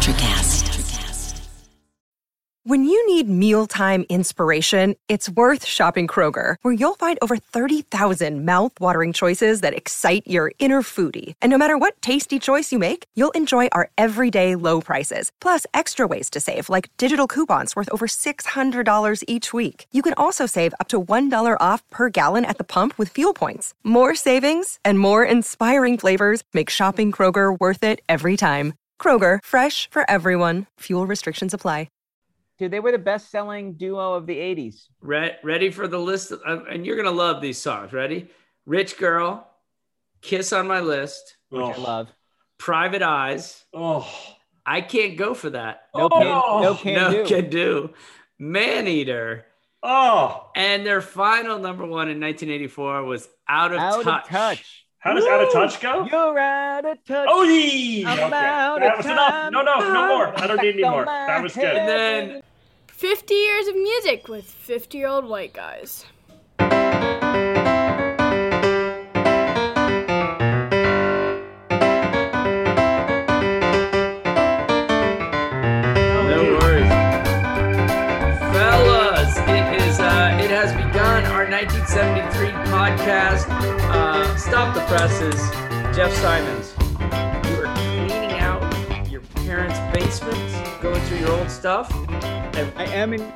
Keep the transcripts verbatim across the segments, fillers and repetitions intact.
Electrocast. When you need mealtime inspiration, it's worth shopping Kroger, where you'll find over thirty thousand mouth-watering choices that excite your inner foodie. And no matter what tasty choice you make, you'll enjoy our everyday low prices, plus extra ways to save, like digital coupons worth over six hundred dollars each week. You can also save up to one dollar off per gallon at the pump with fuel points. More savings and more inspiring flavors make shopping Kroger worth it every time. Kroger, fresh for everyone. Fuel restrictions apply. Dude, they were the best-selling duo of the eighties. Re- ready for the list? Of, and you're going to love these songs. Ready? Rich Girl, Kiss on My List. Which Oh. I love. Private Eyes. Oh, I Can't Go For That. No Oh. can, no can no do. Can Do. Maneater. oh. And their final number one in nineteen eighty-four was Out of Out Touch. of touch. How does Out of Touch go? You're out of touch. Oh, yee! I'm Okay. out That of was enough. time. No, no, no more. I don't need any Back more. on my That was good. And then fifty years of music with fifty-year-old white guys. No worries. Fellas, it is uh it has begun our nineteen seventy-three podcast. Uh Stop the Presses. Jeff Simons. You are cleaning out your parents' basement, going through your old stuff. And, I am in.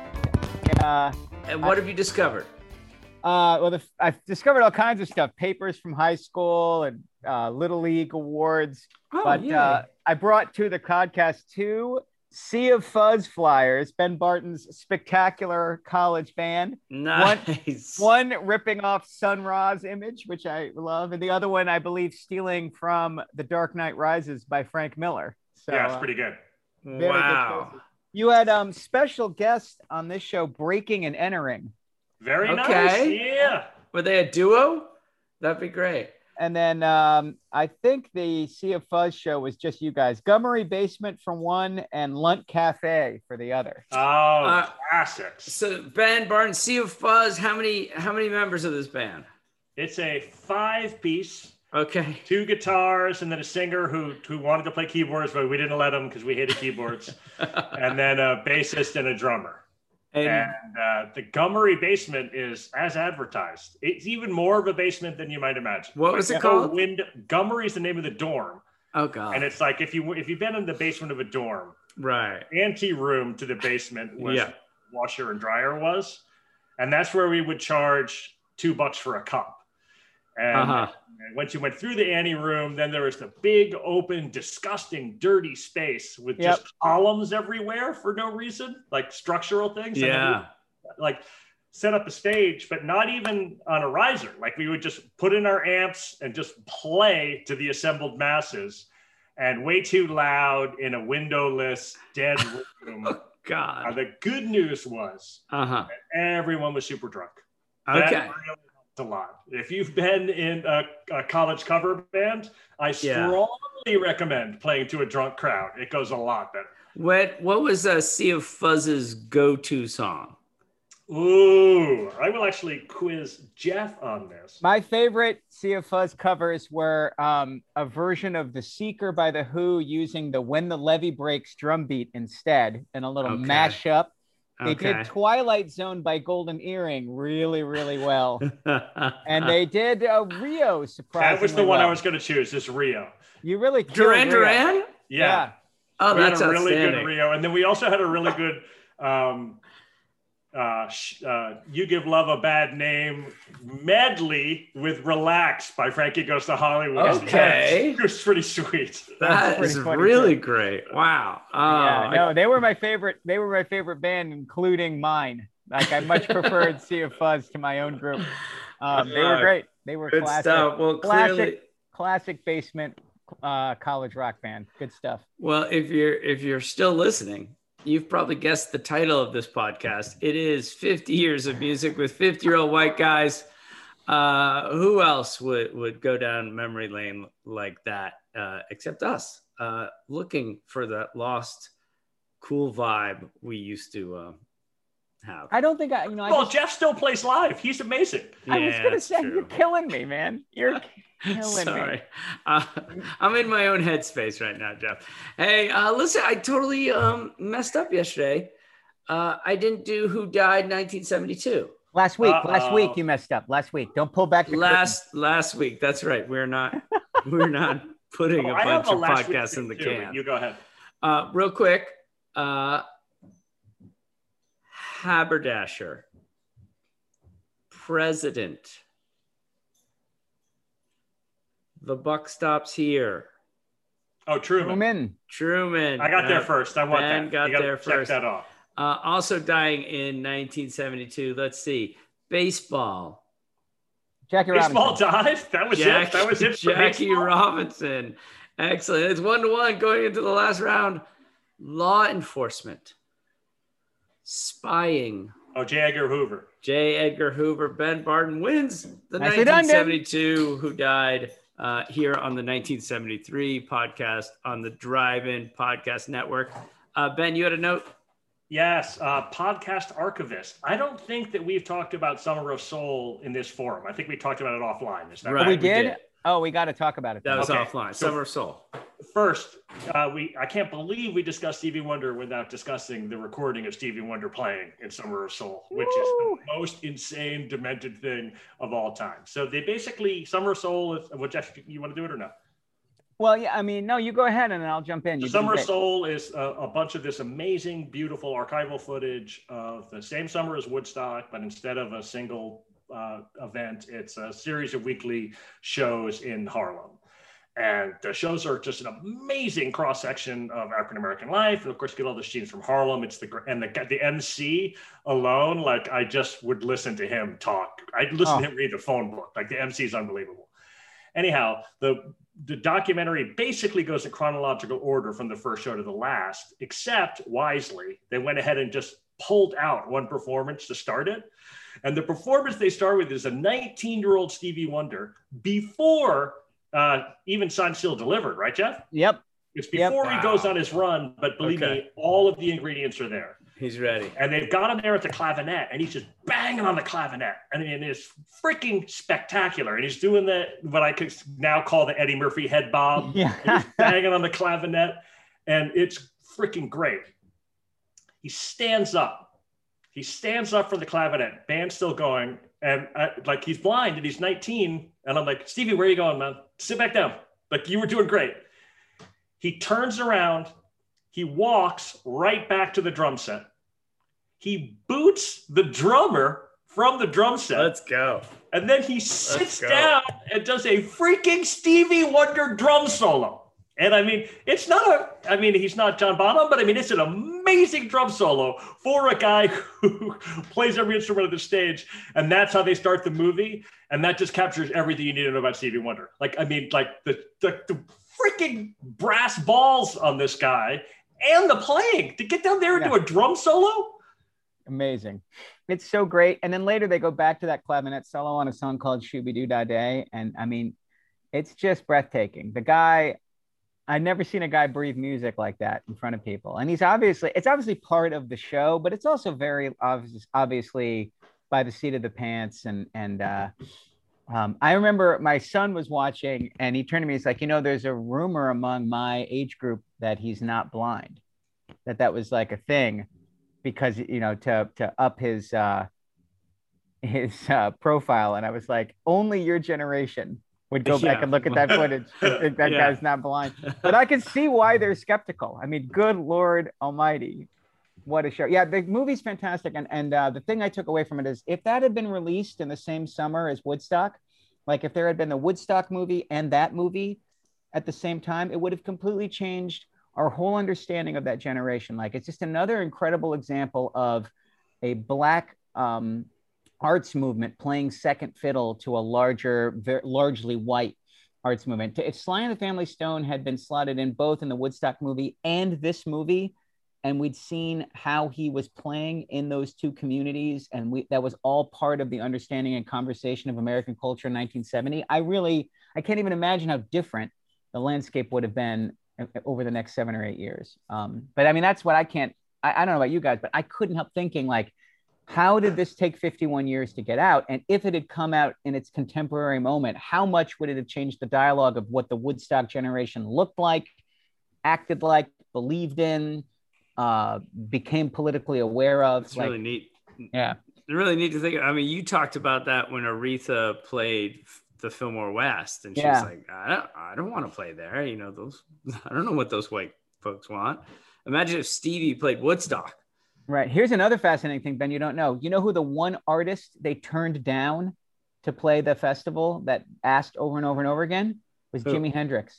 Uh, and what have you discovered? uh, well, the, I've discovered all kinds of stuff. Papers from high school and uh, Little League awards. Oh, but yay. uh, I brought to the podcast two Sea of Fuzz flyers, Ben Barton's spectacular college band. Nice. One ripping off Sun Ra's image, which I love, and the other one, I believe, stealing from The Dark Knight Rises by Frank Miller. So, Yeah, it's uh, pretty good. very good Wow. choices. You had um special guest on this show, Breaking and Entering. Very Okay. nice. Yeah. Were they a duo? That'd be great. And then um, I think the Sea of Fuzz show was just you guys. Gummery Basement for one and Lunt Cafe for the other. Oh, Uh, classics. So Ben Barton, Sea of Fuzz. How many? How many members of this band? It's a five-piece, Okay. two guitars, and then a singer who who wanted to play keyboards, but we didn't let him because we hated keyboards. And then a bassist and a drummer. And And uh, the Gummery Basement is as advertised. It's even more of a basement than you might imagine. what was it So called? Wind Gummery is the name of the dorm, Oh God. and it's like if you if you've been in the basement of a dorm, right. ante room to the basement was Yeah. washer and dryer was, and that's where we would charge two bucks for a cup. And Uh-huh. and once you went through the ante room, then there was the big, open, disgusting, dirty space with Yep. just columns everywhere for no reason, like structural things. And then Yeah. we, like set up a stage, but not even on a riser. Like we would just put in our amps and just play to the assembled masses, and way too loud in a windowless, dead room. Uh, God. the good news was Uh huh. everyone was super drunk. That Okay. really helped a lot. If you've been in a, a college cover band, I Yeah. strongly recommend playing to a drunk crowd. It goes a lot better. What What was uh, Sea of Fuzz's go-to song? Ooh, I will actually quiz Jeff on this. My favorite Sea of Fuzz covers were um, a version of The Seeker by The Who using the When the Levee Breaks drum beat instead, and a little Okay. mashup. They Okay. did Twilight Zone by Golden Earring really, really well. And they did uh, Rio, surprisingly That was the one well. I was going to choose, is Rio. You really killed Duran Rio. Duran. Yeah. Yeah. Oh, We had that's a really outstanding. good Rio. And then we also had a really good um, uh, sh- uh, You Give Love a Bad Name medley with Relax by Frankie Goes to Hollywood. Okay. It was pretty sweet. That pretty is funny, really too. great. Wow. Oh, Yeah, I- no, they were my favorite. They were my favorite band, including mine. Like I much preferred Sea of Fuzz to my own group. Um, they were Uh, great. They were good classic, stuff. Well, classic, clearly, classic basement uh, college rock band. Good stuff. well, if you're if you're still listening, you've probably guessed the title of this podcast. It is fifty years of music with fifty-year-old white guys. Uh, who else would, would go down memory lane like that uh, except us? Uh, looking for that lost, cool vibe we used to uh, have. I don't think I, you know. I well, just, Jeff still plays live. He's amazing. I was Yeah, gonna that's say true. you're killing me, man. You're killing Sorry. me. Uh, I'm in my own headspace right now, Jeff. Hey, uh, listen, I totally um, messed up yesterday. Uh, I didn't do who died nineteen seventy-two. Last week, Uh-oh. last week you messed up. Last week, don't pull back the Last last week. That's right. We're not we're not putting Oh, a I have bunch a of last week podcasts in the too, can. but You go ahead. Uh, real quick, uh, haberdasher, president. The buck stops here. Oh, Truman. Truman. Truman. I got there Uh, first. I want Ben that. got You gotta there check first. that off. Uh, also dying in nineteen seventy-two. Let's see. Baseball. Jackie Baseball Robinson. died. That was Jackie, it. That was it for Jackie baseball? Robinson. Excellent. It's one to one going into the last round. Law enforcement. Spying. Oh, J. Edgar Hoover. J. Edgar Hoover. Ben Barton wins the Nicely done, Ben. nineteen seventy-two Who Died uh, here on the nineteen seventy-three podcast on the Drive-In Podcast Network. Uh, Ben, you had a note? Yes, uh, podcast archivist. I don't think that we've talked about Summer of Soul in this forum. I think we talked about it offline. Is that Right. right? we we did? did. Oh, we got to talk about it. That then. was Okay. offline. So- Summer of Soul. First, uh, we I can't believe we discussed Stevie Wonder without discussing the recording of Stevie Wonder playing in Summer of Soul, which is Woo! the most insane, demented thing of all time. So they basically, Summer of Soul, is, well, Jeff, you want to do it or no? Well, yeah, I mean, no, you go ahead and then I'll jump in. The You Summer of did great. Soul is a, a bunch of this amazing, beautiful archival footage of the same summer as Woodstock, but instead of a single uh, event, it's a series of weekly shows in Harlem. And the shows are just an amazing cross section of African American life, and of course, you get all the scenes from Harlem. It's the and the the M C alone, like I just would listen to him talk. I'd listen Oh. to him read the phone book. Like the M C is unbelievable. Anyhow, the the documentary basically goes in chronological order from the first show to the last, except wisely, they went ahead and just pulled out one performance to start it. And the performance they start with is a nineteen-year-old Stevie Wonder before uh, even Signed, Sealed, Delivered, right, Jeff? Yep. It's Yep. before he Wow. goes on his run, but believe Okay. me, all of the ingredients are there. He's ready. And they've got him there at the clavinet, and he's just banging on the clavinet. I mean, it's freaking spectacular. And he's doing the what I could now call the Eddie Murphy head bob. Yeah. And he's banging on the clavinet, and it's freaking great. He stands up. He stands up for the clavinet. Band's still going, and I, like he's blind, and he's nineteen. And I'm like, Stevie, where are you going, man? Sit back down. Like you were doing great. He turns around. He walks right back to the drum set. He boots the drummer from the drum set. Let's go. And then he sits go. down and does a freaking Stevie Wonder drum solo. And I mean, it's not a, I mean, he's not John Bonham, but I mean, it's an amazing drum solo for a guy who plays every instrument on the stage. And that's how they start the movie. And that just captures everything you need to know about Stevie Wonder. Like, I mean, like the, the, the freaking brass balls on this guy and the playing to get down there and Yeah. do a drum solo. Amazing. It's so great. And then later they go back to that clavinet solo on a song called Shooby Doo Dah Day. And I mean, it's just breathtaking. The guy, I've never seen a guy breathe music like that in front of people. And he's obviously, it's obviously part of the show, but it's also very obvious, obviously by the seat of the pants. And, and, uh, um, I remember my son was watching and he turned to me, he's like, you know, there's a rumor among my age group that he's not blind, that that was like a thing because, you know, to, to up his, uh, his uh, profile. And I was like, only your generation would go back Yeah. and look at that footage and think that Yeah. guy's not blind. But I can see why they're skeptical. I mean, good Lord Almighty, what a show. Yeah, the movie's fantastic. And, and uh, the thing I took away from it is if that had been released in the same summer as Woodstock, like if there had been the Woodstock movie and that movie at the same time, it would have completely changed our whole understanding of that generation. Like it's just another incredible example of a Black um, arts movement playing second fiddle to a larger, very, largely white arts movement. If Sly and the Family Stone had been slotted in both in the Woodstock movie and this movie, and we'd seen how he was playing in those two communities, and we, that was all part of the understanding and conversation of American culture in nineteen seventy, I really, I can't even imagine how different the landscape would have been over the next seven or eight years. Um, but I mean, that's what I can't, I, I don't know about you guys, but I couldn't help thinking like, how did this take fifty-one years to get out? And if it had come out in its contemporary moment, how much would it have changed the dialogue of what the Woodstock generation looked like, acted like, believed in, uh, became politically aware of? It's like, really neat. Yeah. It's really neat to think. I mean, you talked about that when Aretha played the Fillmore West, and she's Yeah. like, I don't, I don't want to play there. You know, those, I don't know what those white folks want. Imagine if Stevie played Woodstock. Right. Here's another fascinating thing, Ben, you don't know. You know who the one artist they turned down to play the festival that asked over and over and over again was Who? Jimi Hendrix.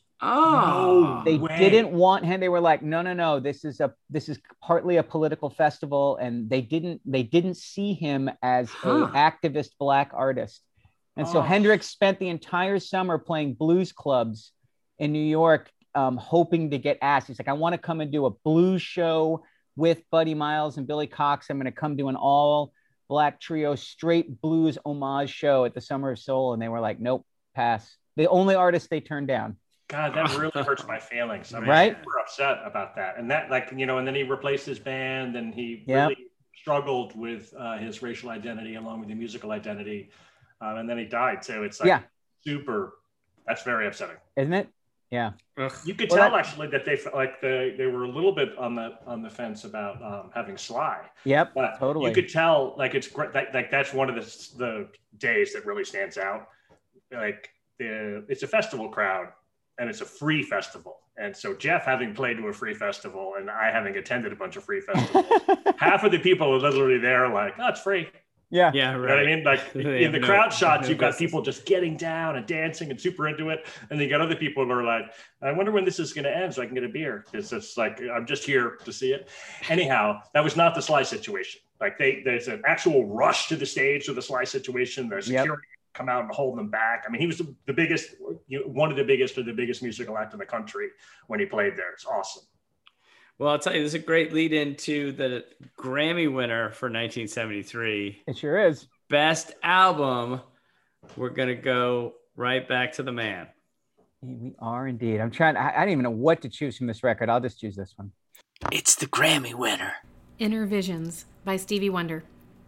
Oh, They way. didn't want him. They were like, no, no, no. This is a this is partly a political festival, and they didn't they didn't see him as Huh. a activist black artist. And so Oh. Hendrix spent the entire summer playing blues clubs in New York, um, hoping to get asked. He's like, I want to come and do a blues show with Buddy Miles and Billy Cox. I'm going to come do an all black trio straight blues homage show at the Summer of Soul. And they were like, nope, pass. The only artist they turned down. God, that really hurts my feelings. I'm Right? super upset about that. And that, like, you know, and then he replaced his band, and he Yep. really struggled with uh, his racial identity along with the musical identity. Um, and then he died. So it's like Yeah. super, that's very upsetting. Isn't it? Yeah. Ugh. You could Well, tell that- actually that they like they they were a little bit on the on the fence about um, having Sly, Yep. but Totally. you could tell like it's great. That, like that's one of the the days that really stands out. Like the it's a festival crowd, and it's a free festival. And so Jeff, having played to a free festival, and I having attended a bunch of free festivals, half of the people are literally there like, oh, it's free. Yeah. Yeah, You know right. what I mean? Like They in the have no- crowd shots, no you've got business. people just getting down and dancing and super into it. And then you got other people who are like, I wonder when this is going to end so I can get a beer. Because it's like, I'm just here to see it. Anyhow, that was not the Sly situation. Like they, there's an actual rush to the stage for the Sly situation. There's Yep. security come out and hold them back. I mean, he was the, the biggest, you know, one of the biggest or the biggest musical act in the country when he played there. It's awesome. Well, I'll tell you, this is a great lead into the Grammy winner for nineteen seventy-three. It sure is. Best album. We're going to go right back to the man. We are indeed. I'm trying. I, I don't even know what to choose from this record. I'll just choose this one. It's the Grammy winner. Inner Visions by Stevie Wonder.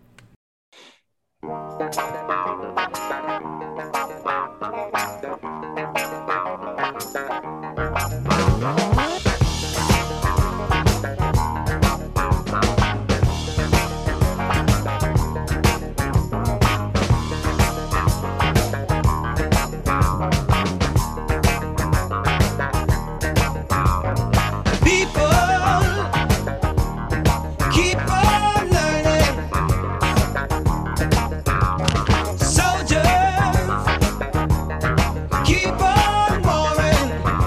Keep on learning. Soldiers, keep on warring.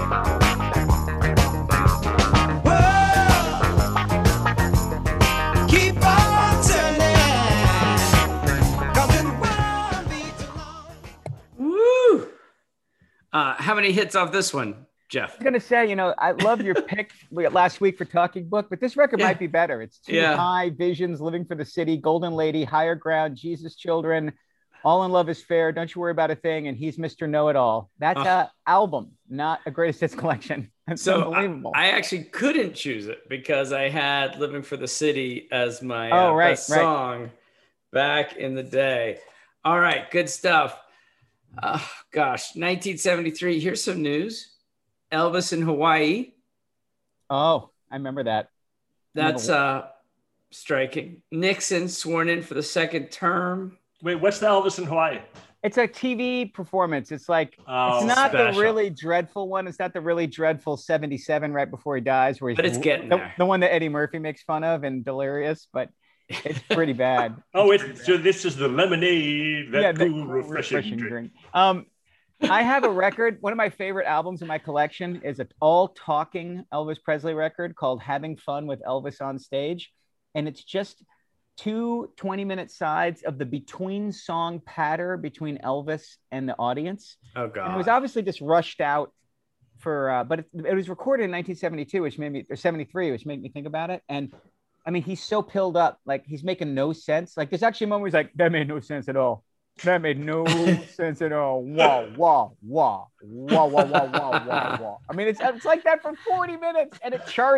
World, keep on turning. 'Cause it won't be too long. Woo! Uh, how many hits off this one, Jeff? I was gonna say, you know, I love your pick last week for Talking Book, but this record Yeah. might be better. It's Too Yeah. High, Visions, Living for the City, Golden Lady, Higher Ground, Jesus Children, All in Love is Fair, Don't You Worry About a Thing, and He's Mister Know-It-All. That's Oh. a album, not a greatest hits collection. That's So I, unbelievable. I actually couldn't choose it because I had Living for the City as my Oh, uh, right, best right. song back in the day. All right, good stuff. Uh, gosh, nineteen seventy-three. Here's some news. Elvis in Hawaii. oh, I remember that. That's uh, striking. Nixon sworn in for the second term. Wait, what's the Elvis in Hawaii? It's a T V performance. It's like Oh, it's not the special. really dreadful one. It's not the really dreadful seventy-seven right before he dies, where he's But it's getting the, there. the one that Eddie Murphy makes fun of and Delirious, but it's pretty bad. Oh, it's, so this is the lemonade, that Yeah, the cool, refreshing, drink. Um, I have a record. One of my favorite albums in my collection is an all-talking Elvis Presley record called "Having Fun with Elvis on Stage," and it's just two twenty-minute sides of the between song patter between Elvis and the audience. Oh, And God. it was obviously just rushed out for, uh, but it, it was recorded in nineteen seventy-two, which made me, or seventy-three, which made me think about it. And I mean, he's so pilled up, like he's making no sense. Like there's actually a moment where he's like, that made no sense at all. That made no sense at all. Wah, wah, wah, wah, wah, wah, wah, wah, wah. I mean, it's, it's like that for forty minutes and it charted.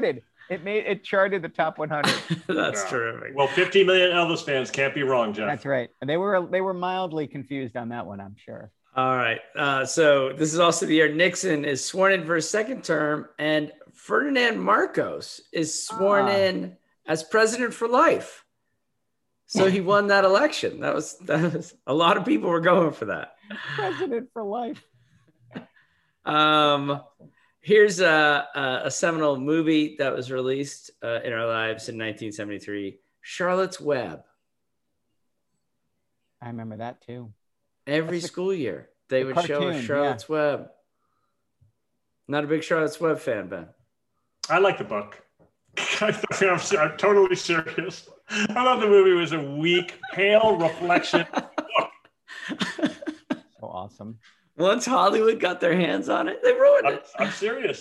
It made it charted the top one hundred. That's Yeah. terrific. Well, fifty million Elvis fans can't be wrong, Jeff. That's right. And they were they were mildly confused on that one, I'm sure. All right. Uh, so this is also the year Nixon is sworn in for a second term, and Ferdinand Marcos is sworn Ah. in as president for life. So he won that election. That was that was a lot of people were going for that. President for life. Um, here's a, a, a seminal movie that was released uh, in our lives in nineteen seventy-three, Charlotte's Web. I remember that too. Every That's the- school year, they the would show cartoon, us Charlotte's Web. Not a big Charlotte's Web fan, Ben. I like the book. I'm, I'm totally serious. I thought the movie was a weak, pale reflection. So awesome. Once Hollywood got their hands on it, they ruined I'm, it. I'm serious.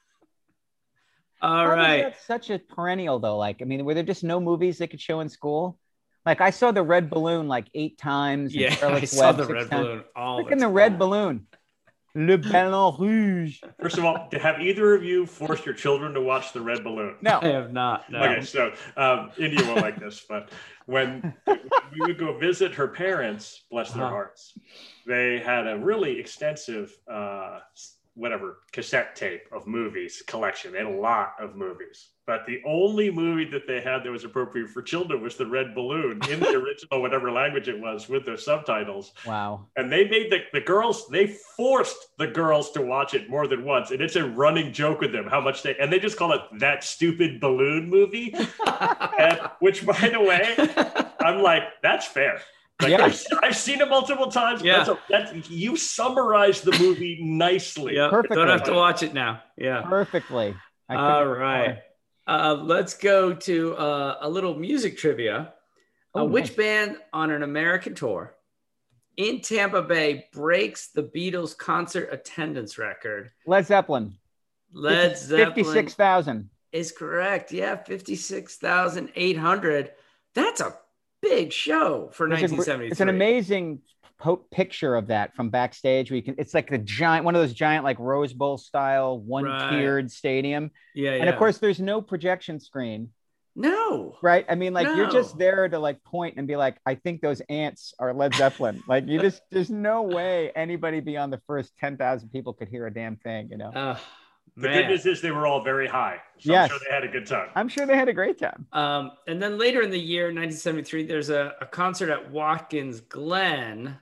All How is right. that such a perennial though? Like, I mean, were there just no movies they could show in school? Like, I saw the Red Balloon like eight times. and Yeah, I Charlotte's saw Web the six red times. balloon. All Look in the Red Balloon. Le Ballon Rouge. First of all, have either of you forced your children to watch The Red Balloon? No. I have not. No. Okay, so um, India won't like this, but when we would go visit her parents, bless their Uh-huh. hearts, they had a really extensive, uh, whatever, cassette tape of movies collection. They had a lot of movies, but the only movie that they had that was appropriate for children was The Red Balloon in the original, whatever language it was, with their subtitles. Wow. And they made the, the girls, they forced the girls to watch it more than once. And it's a running joke with them how much they, and they just call it That Stupid Balloon Movie. And, which, by the way, I'm like, that's fair. Like, Yeah. I've, I've seen it multiple times. Yeah. That's a, that's, you summarized the movie nicely. Yep. Perfectly. Don't have to watch it now. Yeah. Perfectly. I couldn't All agree right. more. Uh, let's go to uh, a little music trivia. Uh, Oh, which nice. band on an American tour in Tampa Bay breaks the Beatles concert attendance record? Led Zeppelin. Led Zeppelin fifty-six thousand. is correct. Yeah, fifty-six thousand eight hundred. That's a big show for It's, nineteen a- seventy-three. it's an amazing po- picture of that from backstage. Where you can, it's like the giant, one of those giant, like Rose Bowl style, one-tiered stadium. Yeah, yeah. And of course, there's no projection screen, no. right? I mean, like you're just No. there to like point and be like, I think those ants are Led Zeppelin. Like you just, there's no way anybody beyond the first ten thousand people could hear a damn thing, you know? Uh, The man. good news is they were all very high. So Yes. I'm sure they had a good time. I'm sure they had a great time. Um, and then later in the year, nineteen seventy-three, there's a, a concert at Watkins Glen,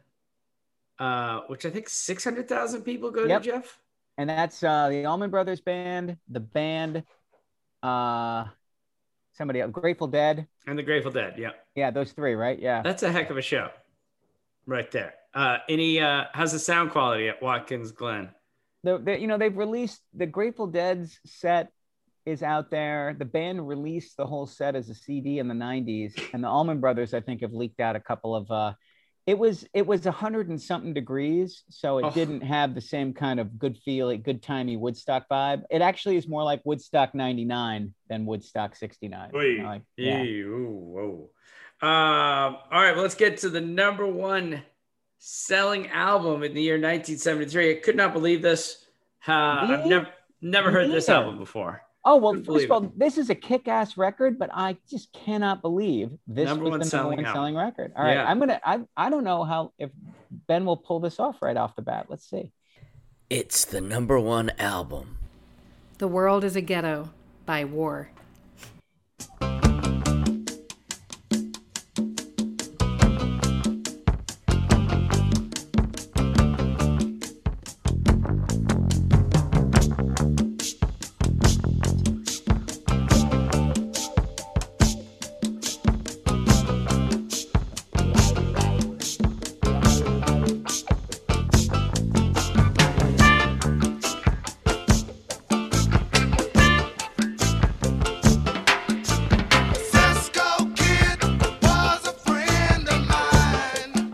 uh, which I think six hundred thousand people go Yep. to, Jeff. And that's uh, the Allman Brothers Band, the band, uh, somebody else, Grateful Dead. And the Grateful Dead. Yeah. Yeah, those three, right? Yeah. That's a heck of a show right there. Uh, any, uh, how's the sound quality at Watkins Glen? The, the, you know, they've released the Grateful Dead's set is out there. The band released the whole set as a C D in the nineties, and the Allman Brothers, I think, have leaked out a couple of. Uh, it was it was a hundred and something degrees, so it Oh. didn't have the same kind of good feeling, good timey Woodstock vibe. It actually is more like Woodstock ninety-nine than Woodstock sixty-nine. Oy. You know, like, yeah. Ew, whoa. Um, all right, well, let's get to the number one selling album in the year nineteen seventy-three. I could not believe this. Uh, I've Me? never never heard this neither. album before. Oh, well, Couldn't first of believe all, this is a kick-ass record, but I just cannot believe this Number was one the number selling one album. selling record. All right, Yeah. I'm gonna. I I don't know how if Ben will pull this off right off the bat. Let's see. It's the number one album. The World is a Ghetto by War. Cisco Kid was a friend of mine.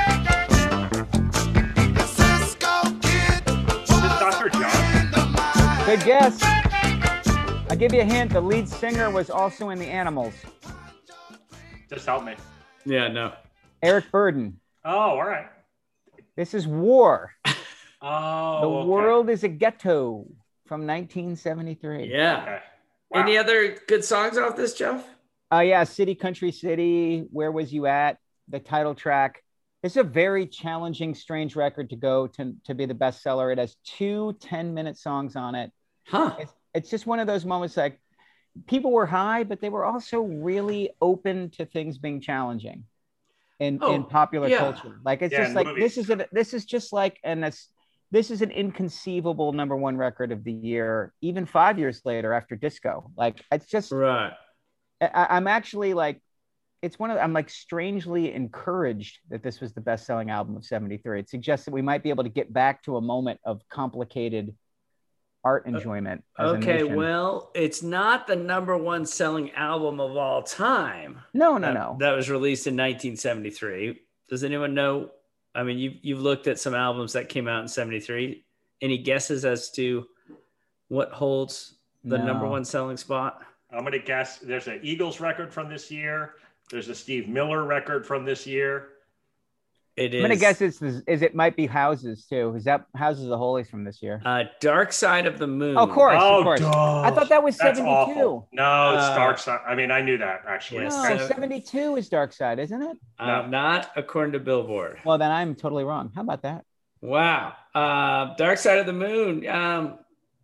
Cisco Kid was Doctor a John? friend of mine. Good guess. I'll give you a hint. The lead singer was also in the Animals. Just help me. Yeah, no. Eric Burden. Oh, all right. This is War. Oh, The okay. World is a Ghetto from nineteen seventy-three. Yeah. Okay. Wow. Any other good songs off this, Jeff? Uh, yeah, City Country City, Where Was You At? The title track. It's a very challenging, strange record to go to, to be the bestseller. It has two ten-minute songs on it. Huh. It's, it's just one of those moments like people were high, but they were also really open to things being challenging in, Oh, in popular yeah. culture. Like, it's Yeah, just in like, movies. this is, a, this is just like, and this, this is an inconceivable number one record of the year, even five years later after Disco. Like, it's just, Right. I, I'm actually like, it's one of, I'm like strangely encouraged that this was the best selling album of seventy-three. It suggests that we might be able to get back to a moment of complicated art enjoyment. As a Okay, nation. well, it's not the number one selling album of all time. No, no, uh, no. That was released in nineteen seventy-three. Does anyone know? I mean, you've, you've looked at some albums that came out in seventy-three. Any guesses as to what holds the No. number one selling spot? I'm going to guess there's an Eagles record from this year. There's a Steve Miller record from this year. It is. I'm gonna guess it's is it might be Houses too. Is that Houses of the Holies from this year? uh, Dark Side of the Moon. Oh, of course, oh, of course. duh. I thought that was That's seventy-two. awful. No, it's Uh, Dark Side. I mean, I knew that actually. Yes. No, So- seventy-two is Dark Side, isn't it? Uh, Not according to Billboard. Well, then I'm totally wrong. How about that? Wow. Uh, Dark Side of the Moon. Um,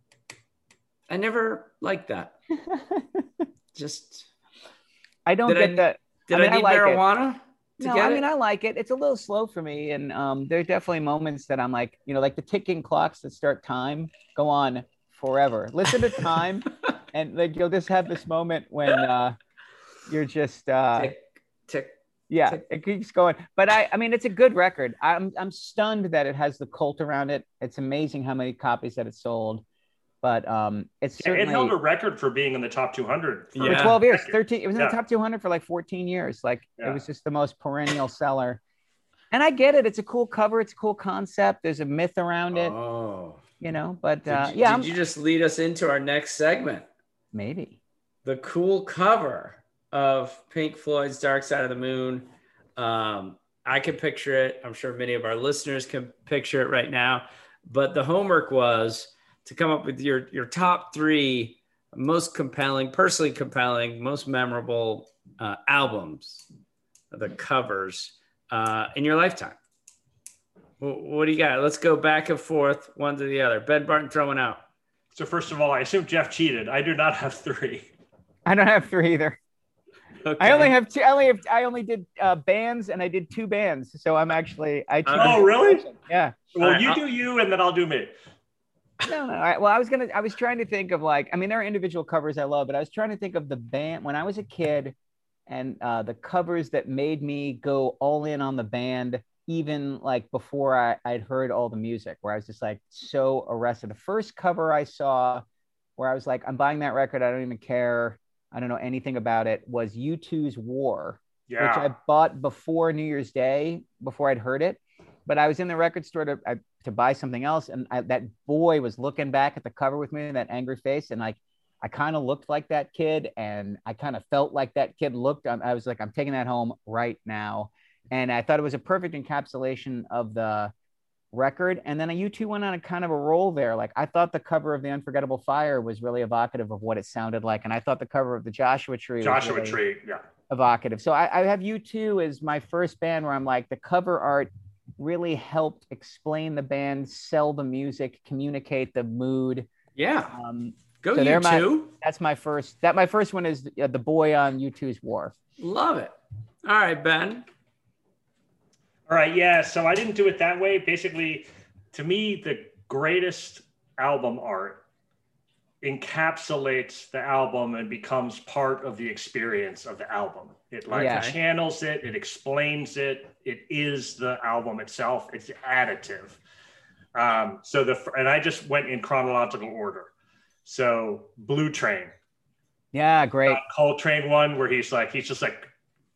I never liked that. Just I don't Did get I- that. did I I, mean, I need like it. marijuana to No, get I it? mean, I like it. It's a little slow for me. And um, there's definitely moments that I'm like, you know, like the ticking clocks that start time go on forever. Listen to time and like you'll just have this moment when uh, you're just, uh, tick, tick. yeah, tick. it keeps going. But I, I mean, it's a good record. I'm, I'm stunned that it has the cult around it. It's amazing how many copies that it sold. But um, it's Yeah, it certainly held a record for being in the top two hundred for for Yeah. twelve years, decade. thirteen. It was in Yeah. the top two hundred for like fourteen years. Like Yeah. it was just the most perennial seller. And I get it. It's a cool cover. It's a cool concept. There's a myth around it, Oh. you know. But Did, uh, you, yeah, did I'm- you just lead us into our next segment? maybe. The cool cover of Pink Floyd's Dark Side of the Moon. Um, I can picture it. I'm sure many of our listeners can picture it right now. But the homework was to come up with your, your top three most compelling, personally compelling, most memorable uh, albums, the covers uh, in your lifetime. W- what do you got? Let's go back and forth, one to the other. Ben Barton throwing out. So first of all, I assume Jeff cheated. I do not have three. I don't have three either. Okay. I only have two. I only have. I only did uh, bands, and I did two bands. So I'm actually. I. cheated. Oh, really? Yeah. Well, All right, you I'll- do you, and then I'll do me. No, no. All right. Well, I was gonna. I was trying to think of like. I mean, there are individual covers I love, but I was trying to think of the band when I was a kid, and uh, the covers that made me go all in on the band, even like before I, I'd heard all the music. Where I was just like so arrested. The first cover I saw, where I was like, I'm buying that record. I don't even care. I don't know anything about it. Was U two's War, Yeah. which I bought before New Year's Day, before I'd heard it. But I was in the record store to I, to buy something else, and I, that boy was looking back at the cover with me, that angry face, and like I kind of looked like that kid, and I kind of felt like that kid looked. I, I was like, I'm taking that home right now, and I thought it was a perfect encapsulation of the record. And then U two went on a kind of a roll there. Like I thought the cover of The Unforgettable Fire was really evocative of what it sounded like, and I thought the cover of the Joshua Tree was Joshua really Tree. Yeah. evocative. So I, I have U two as my first band where I'm like, the cover art really helped explain the band, sell the music, communicate the mood. Yeah. Um, Go so you they're my- two. that's my first. That my first one is uh, the boy on U two's War. Love it. All right, Ben. All right, yeah. So I didn't do it that way. Basically, to me, the greatest album art encapsulates the album and becomes part of the experience of the album. It like Yeah. channels it, it explains it. It is the album itself. It's additive. Um, so the and I just went in chronological order. So Blue Train, Yeah, great. uh, Coltrane one, where he's like he's just like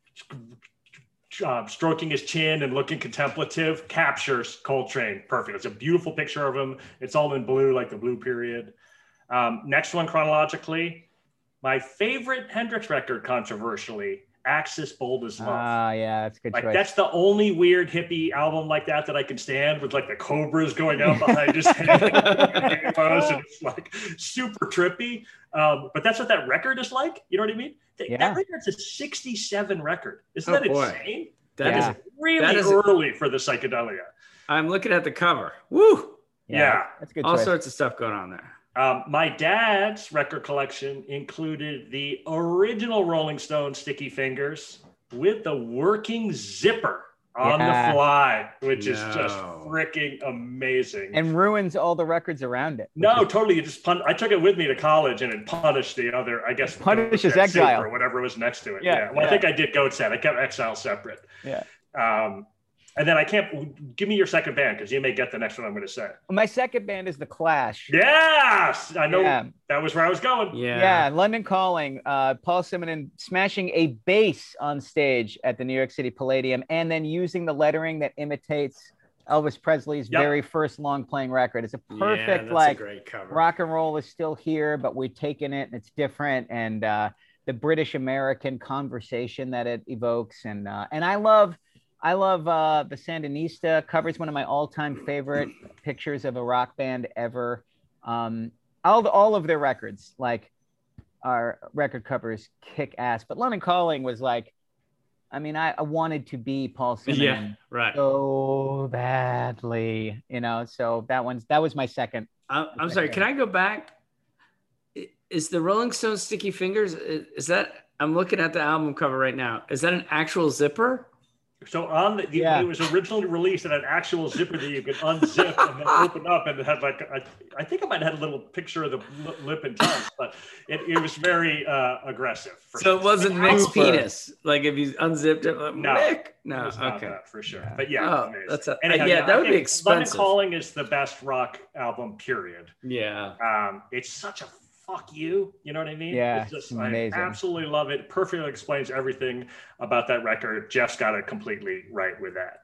uh, stroking his chin and looking contemplative, captures Coltrane perfect. It's a beautiful picture of him. It's all in blue, like the blue period. Um, next one chronologically, my favorite Hendrix record, controversially, Axis Bold as Love. Ah, yeah, that's a good Like choice. that's the only weird hippie album like that that I can stand, with like the cobras going out behind his head, and it's like super trippy. Um, but that's what that record is like. You know what I mean? That, Yeah. that record's a sixty-seven record. Isn't Oh, that boy. insane? That Yeah. is. Really That is- early for the psychedelia. I'm looking at the cover. Woo! Yeah. that's a good All choice. sorts of stuff going on there. Um, my dad's record collection included the original Rolling Stones Sticky Fingers with the working zipper on Yeah. the fly, which is just No. freaking amazing. And ruins all the records around it. no, which is- totally. You just pun- I took it with me to college and it punished the other, I guess, Punishes Goat Set Exile. Soup or whatever was next to it. Yeah, Yeah. Well, yeah. I think I did Goat Set. I kept Exile separate. Yeah. Um, and then I can't give me your second band because you may get the next one I'm going to say. My second band is The Clash. Yes, I know Yeah. that was where I was going. Yeah. Yeah, London Calling, uh, Paul Simonon smashing a bass on stage at the New York City Palladium, and then using the lettering that imitates Elvis Presley's Yep. very first long playing record. It's a Yeah, perfect, that's like, a great cover. rock and roll is still here, but we're taking it and it's different. And uh, the British American conversation that it evokes. And uh, and I love, I love uh, the Sandinista cover. It's one of my all time favorite pictures of a rock band ever. Um, all, the, all of their records, like, our record covers kick ass. But London Calling was like, I mean, I, I wanted to be Paul Simonon Yeah, right. so badly, you know. So that one's that was my second. I'm, I'm sorry. Can I go back? I- Is the Rolling Stones Sticky Fingers? i- Is that? I'm looking at the album cover right now. Is that an actual zipper? So on the, the Yeah. it was originally released in an actual zipper that you could unzip and then open up, and it had like I, I think I might have had a little picture of the li- lip and tongue, but it, it was very uh, aggressive. For So sure. it wasn't Mick's Super. penis. Like if you unzipped it, like, No. Mick. It No. was not Okay. that for sure. Yeah. But yeah, Oh, amazing. that's a- Anyhow, yeah, that I would be think expensive. London Calling is the best rock album, period. Yeah. Um, it's such a fuck you. You know what I mean? Yeah, It's just, it's I amazing. absolutely love it. Perfectly explains everything about that record. Jeff's got it completely right with that.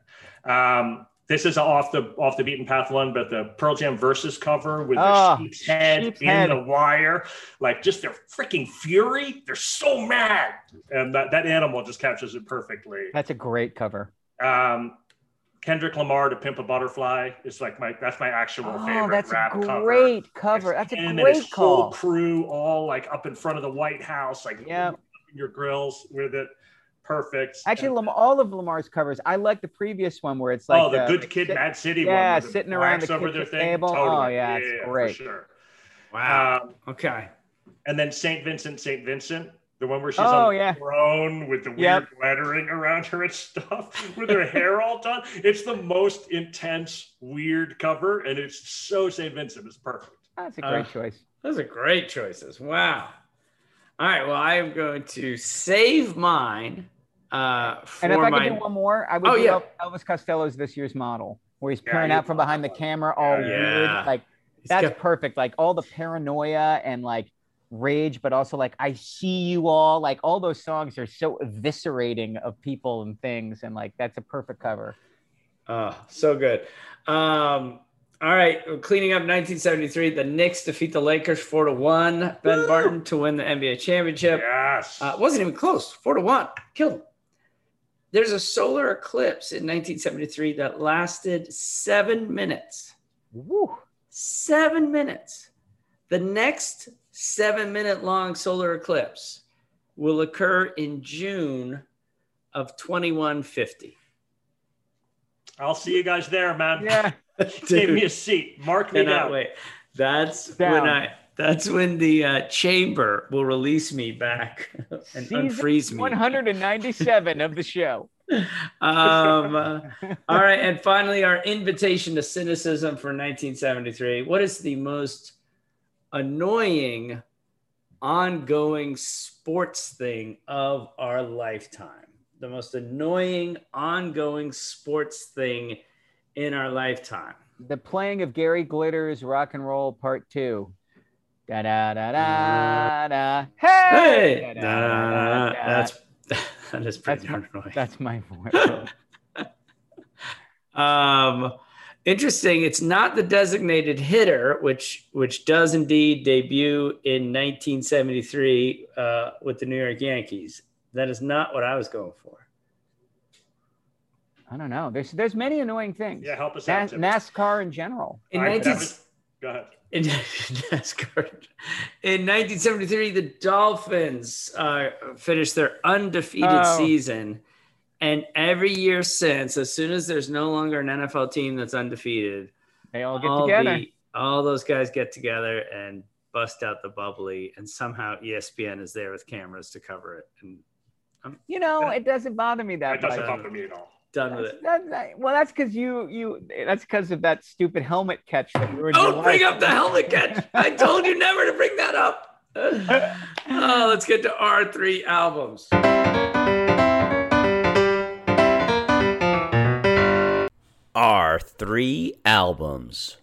Um, this is off the off the beaten path one, but the Pearl Jam Versus cover with Oh, the sheep's head sheep's in head. the wire, like just their freaking fury. They're so mad, and that, that animal just captures it perfectly. That's a great cover. Um, Kendrick Lamar to Pimp a Butterfly is like my that's my actual Oh, favorite that's rap a cover. great cover. It's That's a him and great his whole call. crew all like up in front of the White House, like Yep. your grills with it. Perfect. Actually, And- Lam- all of Lamar's covers. I like the previous one where it's like oh, the, Good like, Kid, sit- Mad City yeah, one. with sitting around the blacks over their kitchen thing. table. Totally. Oh, yeah, it's great. For sure. Wow. Um, Okay. and then Saint Vincent, Saint Vincent, the one where she's Oh, on yeah. the throne with the weird Yep. lettering around her and stuff, with her hair all done. It's the most intense, weird cover, and it's so Saint Vincent. It's perfect. That's a great Uh, choice. Those are great choices. Wow. All right. Well, I am going to save mine uh, for And if I my. could do one more, I would Oh, do yeah. El- Elvis Costello's This Year's Model, where he's Yeah, peering you out from behind the love that. camera, all Yeah. weird. Yeah. Like He's that's got- perfect. Like all the paranoia and like rage, but also like I see you all. Like all those songs are so eviscerating of people and things, and like that's a perfect cover. Oh, so good. Um, all right, we're cleaning up nineteen seventy-three. The Knicks defeat the Lakers four to one. Ben Barton to win the N B A championship. Yes. Uh, wasn't even close. Four to one. Killed him. There's a solar eclipse in nineteen seventy-three that lasted seven minutes. Woo. Seven minutes. The next seven minute long solar eclipse will occur in June of twenty-one fifty. I'll see you guys there, man. Yeah. Give me a seat. Mark me Cannot down. wait. That's Down. when I. That's when the uh, chamber will release me back and Season unfreeze me. one hundred ninety-seven of the show. Um, uh, all right, and finally, our invitation to cynicism for nineteen seventy-three. What is the most annoying, ongoing sports thing of our lifetime? The most annoying, ongoing sports thing in our lifetime. The playing of Gary Glitter's Rock and Roll Part Two. Da da da da da. Hey! Hey, Da, da, da, da, da. that's that is pretty That's my, darn annoying. that's my voice. Um, interesting. It's not the designated hitter, which which does indeed debut in nineteen seventy-three uh, with the New York Yankees. That is not what I was going for. I don't know. There's there's many annoying things. Yeah, help us Na- out, Tim. NASCAR in general. In I- nineteen that was- Go ahead. in NASCAR. In nineteen seventy-three, the Dolphins uh, finished their undefeated Oh. season. And every year since, as soon as there's no longer an N F L team that's undefeated, They all get all together. the- all those guys get together and bust out the bubbly. And somehow E S P N is there with cameras to cover it. And I'm You know, it doesn't bother me that That doesn't much. bother me at all. done with That's, it. that, that- well, that's because you you that's because of that stupid helmet catch that ruined your Don't bring life. up the helmet catch. I told you never to bring that up. Oh, let's get to our three albums. Our three albums.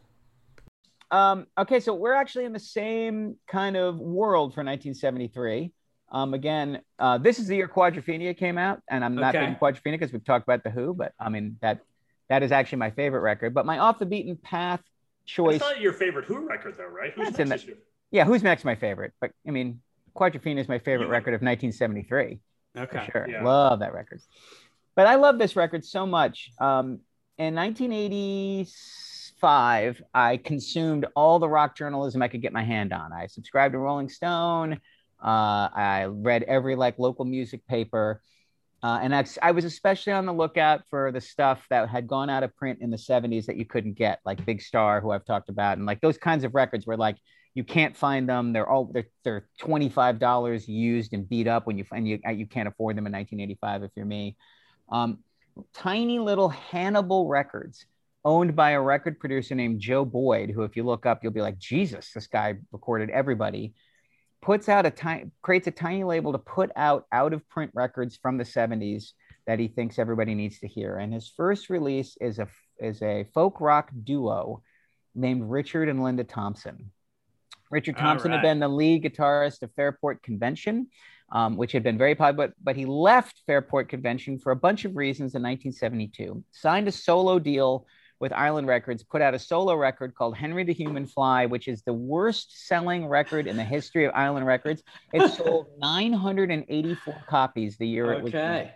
Um, okay, so we're actually in the same kind of world for nineteen seventy-three. Um, again, uh, this is the year Quadrophenia came out, and I'm not Okay. big in Quadrophenia because we've talked about The Who, but I mean, that that is actually my favorite record. But my Off the Beaten Path choice, It's not your favorite Who record, though, right? Who's That's in next the- is your- yeah, Who's Next my favorite. But I mean, Quadrophenia is my favorite You- record of nineteen seventy-three. Okay. For sure. Yeah. Love that record. But I love this record so much. Um, in nineteen eighty-five, I consumed all the rock journalism I could get my hand on. I subscribed to Rolling Stone. Uh, I read every like local music paper. Uh, and I, I was especially on the lookout for the stuff that had gone out of print in the seventies that you couldn't get, like Big Star, who I've talked about, and like those kinds of records where like you can't find them. They're all they're, they're twenty-five dollars used and beat up when you and you you can't afford them in nineteen eighty-five if you're me. Um, tiny little Hannibal Records, owned by a record producer named Joe Boyd, who if you look up, you'll be like, Jesus, this guy recorded everybody. Puts out a tiny, creates a tiny label to put out out of print records from the seventies that he thinks everybody needs to hear. And his first release is a is a folk rock duo named Richard and Linda Thompson. Richard All Thompson right. had been the lead guitarist of Fairport Convention, um, which had been very popular, but, but he left Fairport Convention for a bunch of reasons in nineteen seventy-two, signed a solo deal with Island Records, put out a solo record called Henry the Human Fly, which is the worst selling record in the history of Island Records. It sold nine hundred eighty-four copies the year it was Okay. made.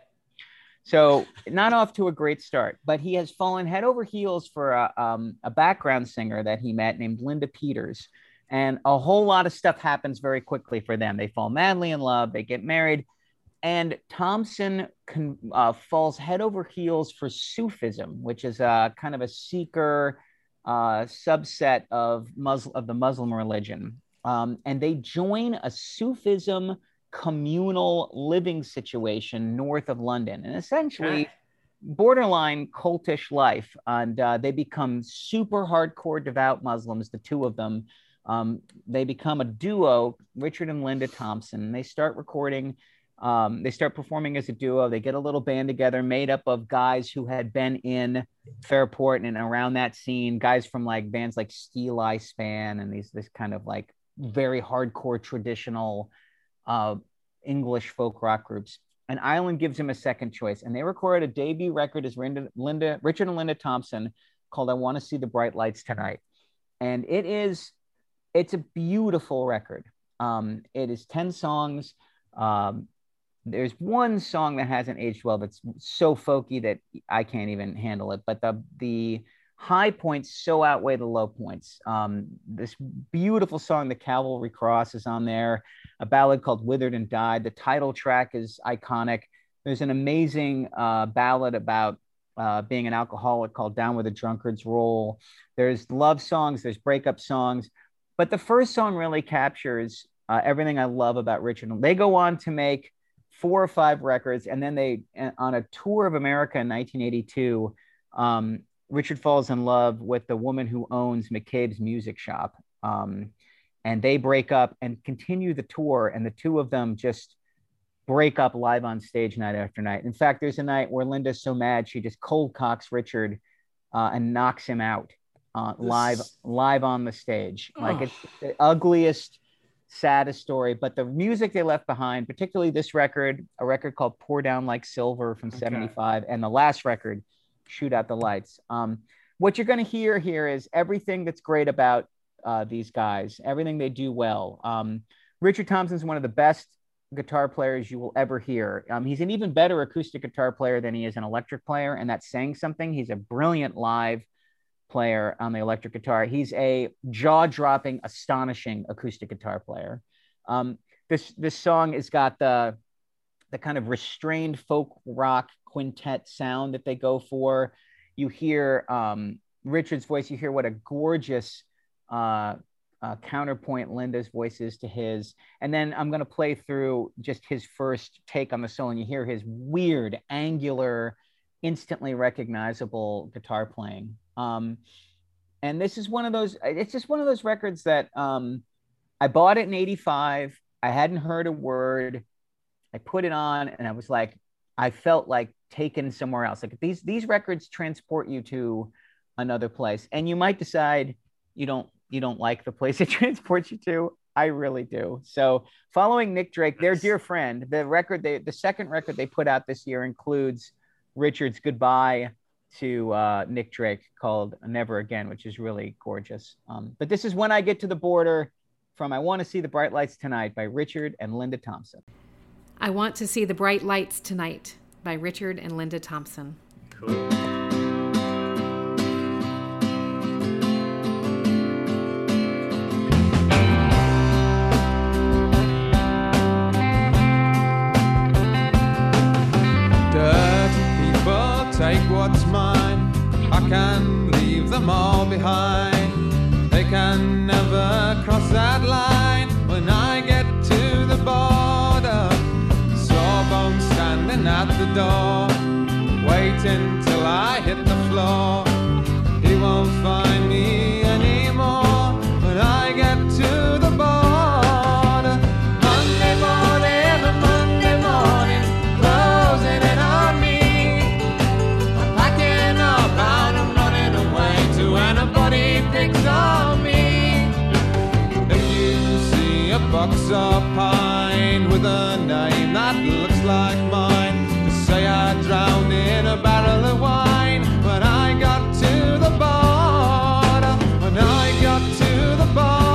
So not off to a great start, but he has fallen head over heels for a, um, a background singer that he met named Linda Peters. And a whole lot of stuff happens very quickly for them. They fall madly in love, they get married, and Thompson con, uh, falls head over heels for Sufism, which is a kind of a seeker uh, subset of Muslim of the Muslim religion. Um, and they join a Sufism communal living situation north of London, and essentially Okay. borderline cultish life. And uh, they become super hardcore devout Muslims, the two of them. Um, they become a duo, Richard and Linda Thompson. They start recording. Um, they start performing as a duo. They get a little band together made up of guys who had been in Fairport and around that scene, guys from like bands like Steel Eye Span and these this kind of like very hardcore traditional uh, English folk rock groups. And Island gives him a second choice, and they recorded a debut record as Linda, Linda Richard and Linda Thompson called "I Want to See the Bright Lights Tonight," and it is it's a beautiful record. Um, it is ten songs. Um, there's one song that hasn't aged well that's so folky that I can't even handle it. But the the high points so outweigh the low points. Um, this beautiful song, "The Cavalry Cross," is on there. A ballad called "Withered and Died." The title track is iconic. There's an amazing uh, ballad about uh, being an alcoholic called "Down Where the Drunkards Roll." There's love songs. There's breakup songs. But the first song really captures uh, everything I love about Richard. They go on to make four or five records, and then they, on a tour of America in nineteen eighty-two, um, Richard falls in love with the woman who owns McCabe's Music Shop, um, and they break up and continue the tour, and the two of them just break up live on stage night after night. In fact, there's a night where Linda's so mad she just cold cocks Richard uh, and knocks him out. Uh, live live on the stage. Like Oh. it's the ugliest, saddest story. But the music they left behind, particularly this record, a record called "Pour Down Like Silver" from Okay. seventy-five, and the last record, "Shoot Out the Lights." Um, what you're going to hear here is everything that's great about uh, these guys, everything they do well. Um, Richard Thompson's one of the best guitar players you will ever hear. Um, he's an even better acoustic guitar player than he is an electric player, and that's saying something. He's a brilliant live player on the electric guitar. He's a jaw-dropping, astonishing acoustic guitar player. Um, this this song has got the the kind of restrained folk rock quintet sound that they go for. You hear um, Richard's voice. You hear what a gorgeous uh, uh, counterpoint Linda's voice is to his. And then I'm going to play through just his first take on the solo, and you hear his weird, angular, instantly recognizable guitar playing. Um, and this is one of those, it's just one of those records that um, I bought it in eighty-five. I hadn't heard a word. I put it on and I was like, I felt like taken somewhere else. Like these, these records transport you to another place, and you might decide you don't, you don't like the place it transports you to. I really do. So following Nick Drake, their dear friend, the record, they, the second record they put out this year includes Richard's goodbye to uh, Nick Drake, called Never Again, which is really gorgeous. Um, but this is When I Get to the Border from I Want to See the Bright Lights Tonight by Richard and Linda Thompson. I Want to See the Bright Lights Tonight by Richard and Linda Thompson. Cool. Take what's mine, I can leave them all behind. They can never cross that line when I get to the border. Sawbones standing at the door, waiting till I hit the floor. He won't find me anymore when I get to the border. Monday morning, a Monday morning, closing in on me. Picks on me. If you see a box of pine with a name that looks like mine, just say I drowned in a barrel of wine when I got to the border. When I got to the border.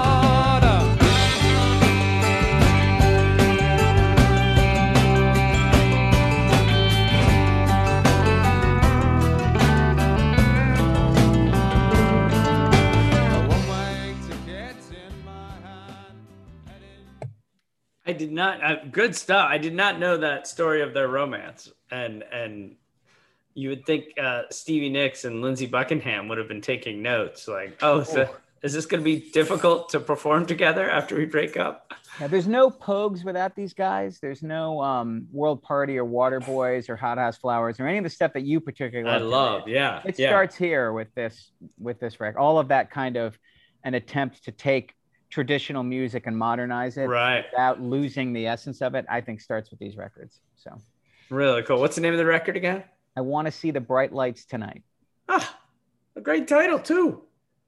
I did not, uh, good stuff. I did not know that story of their romance. And and you would think uh, Stevie Nicks and Lindsey Buckingham would have been taking notes. Like, oh, so, is this going to be difficult to perform together after we break up? Yeah, there's no Pogues without these guys. There's no um, World Party or Waterboys or Hot House Flowers or any of the stuff that you particularly I love. love, today. yeah. It yeah. starts here with this with this record. All of that kind of an attempt to take traditional music and modernize it right without losing the essence of it, I think starts with these records. So really cool. What's the name of the record again? I Want to See the Bright Lights Tonight. Ah, a great title too.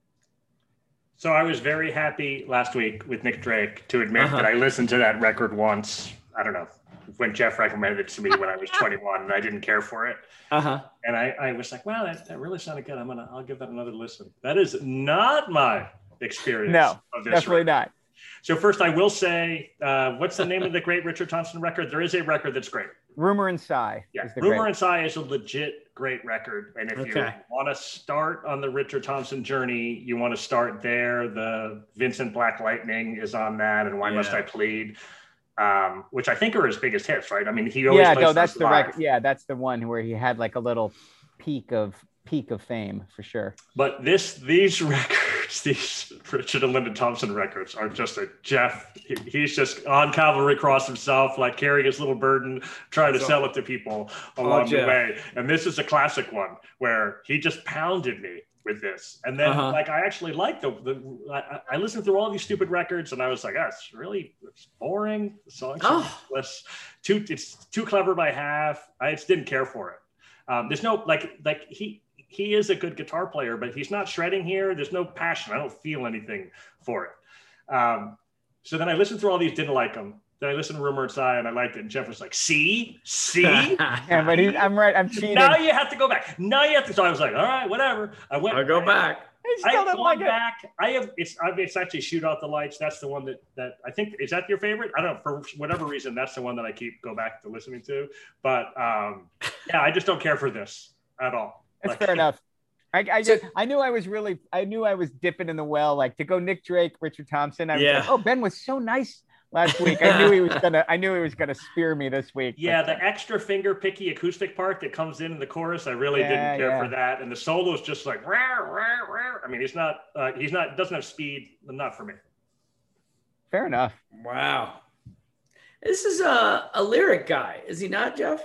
So I was very happy last week with Nick Drake to admit uh-huh. that I listened to that record once. I don't know, when Jeff recommended it to me when I was twenty-one and I didn't care for it. Uh-huh. And I, I was like, wow, that, that really sounded good. I'm gonna, I'll give that another listen. That is not my experience. No, of this definitely record. not. So first I will say, uh, what's the name of the great Richard Thompson record? There is a record that's great. Rumor and Sigh. Yeah, is the Rumor great. and Sigh is a legit great record. And if Okay. you want to start on the Richard Thompson journey, you want to start there. The Vincent Black Lightning is on that, and Why Yeah. Must I Plead, um, which I think are his biggest hits, right? I mean, he always Yeah, plays no, that's those the live. record. Yeah, that's the one where he had like a little peak of peak of fame for sure. But this, these records, these Richard and Linda Thompson records are just a Jeff. He, he's just on Cavalry Cross himself, like carrying his little burden, trying to So- sell it to people along the Jeff. way. And this is a classic one where he just pounded me with this. And then Uh-huh. like, I actually like the, the I, I listened through all these stupid records and I was like, oh, it's really it's boring. The songs are Oh. less, too, it's too clever by half. I just didn't care for it. Um, there's no, like, like he, he is a good guitar player, but he's not shredding here. There's no passion. I don't feel anything for it. Um, so then I listened through all these, didn't like them. Then I listened to Rumor and Sigh and I liked it. And Jeff was like, see, see. Yeah, but he, I'm right. I'm cheating. Now you have to go back. Now you have to. So I was like, all right, whatever. I went. I'll go back. still I've don't gone like it. back. I have. It's. I mean, it's actually Shoot Out the Lights. That's the one that that I think is that your favorite. I don't know, for whatever reason. That's the one that I keep go back to listening to. But um, yeah, I just don't care for this at all. That's Like, fair enough. I, I just, I knew I was really, I knew I was dipping in the well, like to go Nick Drake, Richard Thompson. I was Yeah. like, oh, Ben was so nice last week. I knew he was gonna, I knew he was gonna spear me this week. Yeah, but, the extra finger picky acoustic part that comes in in the chorus, I really Yeah, didn't care yeah. for that. And the solo is just like, rah, rah, rah. I mean, he's not, uh, he's not, doesn't have speed. Not for me. fair enough. Wow. This is a, a lyric guy, is he not, Jeff?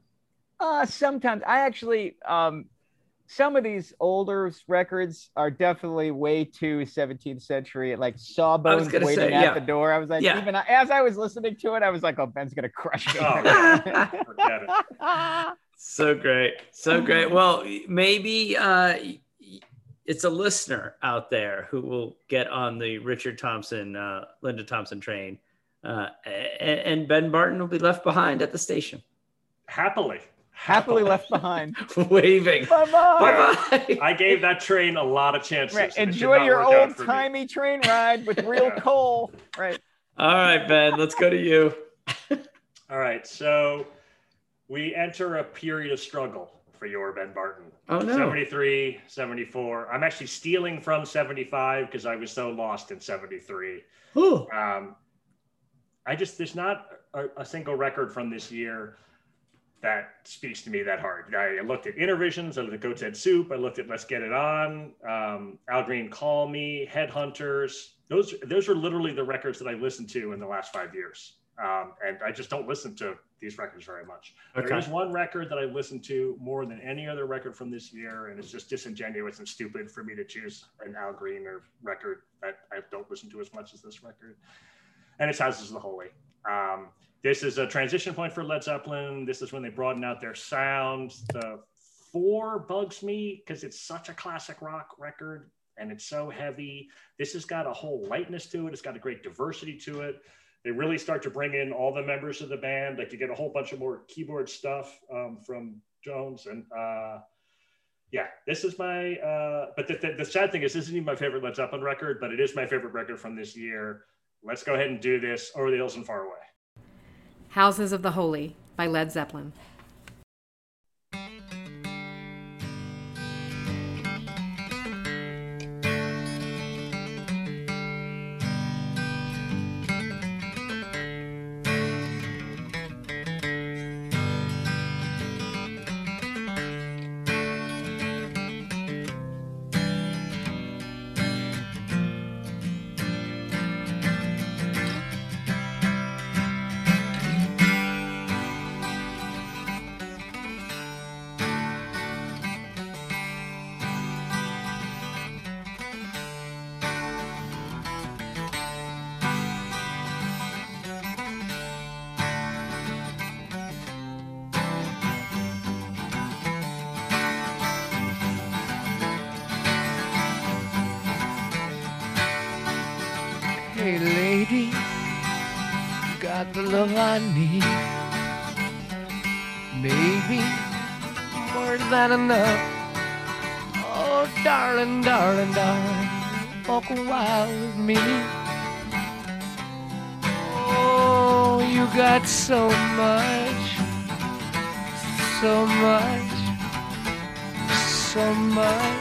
Uh, sometimes I actually, um, some of these older records are definitely way too seventeenth century, like Sawbones gonna waiting say, at yeah. the door. I was like, Yeah. even as I was listening to it, I was like, oh, Ben's gonna crush me. Oh, yeah. Forget it. So great. So great. Well, maybe uh, it's a listener out there who will get on the Richard Thompson, uh, Linda Thompson train. Uh, and, and Ben Barton will be left behind at the station. Happily. Happily left behind. Waving. Bye bye. Bye-bye. I gave that train a lot of chances. Right. and it did Enjoy not your work out old for me. timey train ride with real coal. Right. All right, Ben, let's go to you. All right. So we enter a period of struggle for your Ben Barton. Oh, no. seventy-three, seventy-four. I'm actually stealing from seventy-five because I was so lost in seventy-three. Ooh. Um, I just, there's not a, a single record from this year that speaks to me that hard. I looked at Intervisions, I looked at Goat's Head Soup, I looked at Let's Get It On, um, Al Green Call Me, Headhunters. Those those are literally the records that I listened to in the last five years. Um, and I just don't listen to these records very much. Okay. There is one record that I listen to more than any other record from this year, and it's just disingenuous and stupid for me to choose an Al Green or record that I don't listen to as much as this record. And it's Houses of the Holy. Um, This is a transition point for Led Zeppelin. This is when they broaden out their sound. The four bugs me because it's such a classic rock record and it's so heavy. This has got a whole lightness to it. It's got a great diversity to it. They really start to bring in all the members of the band. Like you get a whole bunch of more keyboard stuff um, from Jones. And uh, yeah, this is my, uh, but the, the, the sad thing is this isn't even my favorite Led Zeppelin record, but it is my favorite record from this year. Let's go ahead and do this. Over the Hills and Far Away. Houses of the Holy by Led Zeppelin. Hey lady, got the love I need. Maybe more than enough. Oh, darling, darling, darling, walk a while with me. Oh, you got so much, so much, so much.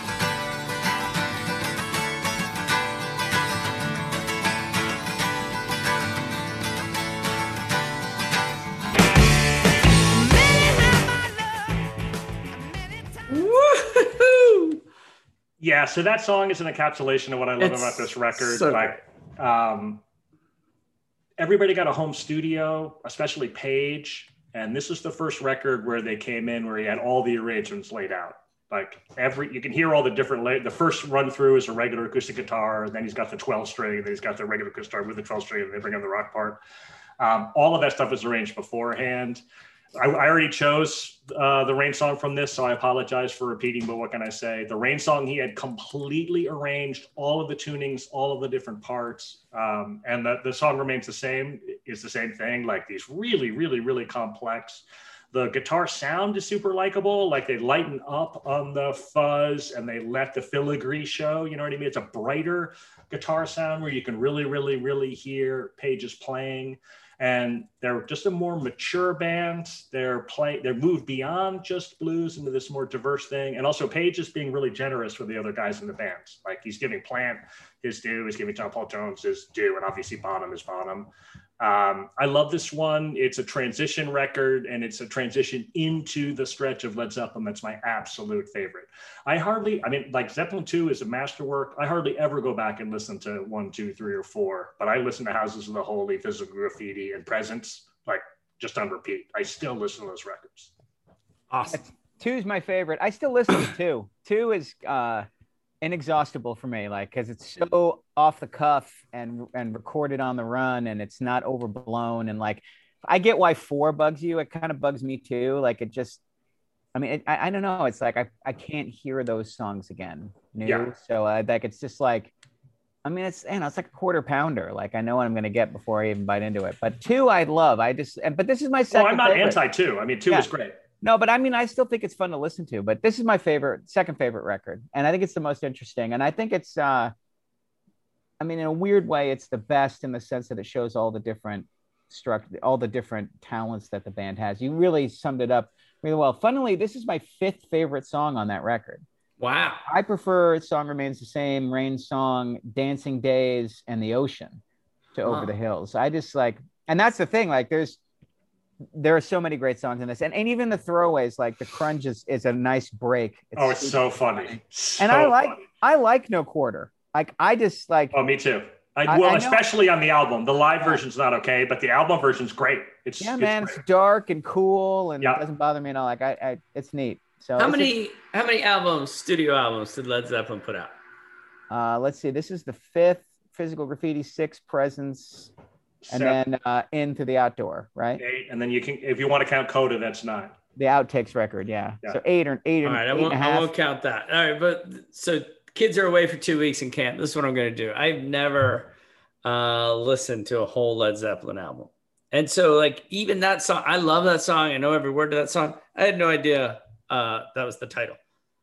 Woo-hoo! Yeah, so that song is an encapsulation of what I love It's about this record. so like, um, everybody got a home studio, especially Page, and this is the first record where they came in where he had all the arrangements laid out. Like every, you can hear all the different. La- the first run through is a regular acoustic guitar, and then he's got the twelve string, and then he's got the regular acoustic guitar with the twelve string, and they bring in the rock part. Um, all of that stuff is arranged beforehand. I, I already chose uh, the Rain song from this, so I apologize for repeating, but what can I say? The Rain song, he had completely arranged all of the tunings, all of the different parts, um, and the, the song remains the same, is the same thing, like these really, really, really complex The guitar sound is super likable. Like they lighten up on the fuzz and they let the filigree show. You know what I mean? It's a brighter guitar sound where you can really, really, really hear Page's playing. And they're just a more mature band. They're playing, they're moved beyond just blues into this more diverse thing. And also Page is being really generous with the other guys in the band. Like he's giving Plant his due, he's giving John Paul Jones his due, and obviously Bonham is Bonham. Um, I love this one. It's a transition record, and it's a transition into the stretch of Led Zeppelin that's my absolute favorite. I hardly, I mean, like Zeppelin two is a masterwork. I hardly ever go back and listen to one, two, three, or four, but I listen to Houses of the Holy, Physical Graffiti, and Presence, like just on repeat. I still listen to those records. Awesome. Two's my favorite. I still listen to two. Two is uh, inexhaustible for me, like because it's so off the cuff and and recorded on the run, and it's not overblown. And like, I get why four bugs you. It kind of bugs me too. Like it just, I mean, it, I I don't know. It's like I I can't hear those songs again. New. Yeah. So uh, like it's just like, I mean, it's you know, it's like a quarter pounder. Like I know what I'm gonna get before I even bite into it. But two, I love. I just, and but this is my second. Oh, I'm not favorite. anti two. I mean, two Yeah. is great. No, but I mean, I still think it's fun to listen to, but this is my favorite, second favorite record. And I think it's the most interesting. And I think it's, uh, I mean, in a weird way, it's the best in the sense that it shows all the different struct, all the different talents that the band has. You really summed it up really well. Funnily, this is my fifth favorite song on that record. Wow. I prefer Song Remains the Same, Rain Song, Dancing Days, and The Ocean to Over Wow. the Hills. I just like, and that's the thing, like there's, there are so many great songs in this, and, and even the throwaways, like the crunch is, is a nice break. Oh, it's super so funny. So and I like funny. I like No Quarter. Like I just like Oh, me too. I, I- well, I know- especially on the album. The live version's not okay, but the album version's great. It's yeah, it's man, great. it's dark and cool, and Yeah. it doesn't bother me at all. Like I, I it's neat. So How it's many how many albums, studio albums, did Led Zeppelin put out? a- uh, let's see. This is the fifth. Physical Graffiti, six. Presence, and Seven, then uh, Into the Outdoor, right? eight, and then you can, if you want to count Coda, that's nine. The Outtakes record, yeah. Yeah. So eight or eight, All and, right, I eight and won't, a I half. won't count that. All right, but so kids are away for two weeks in camp. This is what I'm going to do. I've never uh, listened to a whole Led Zeppelin album. And so, like, even that song, I love that song. I know every word to that song. I had no idea uh, that was the title.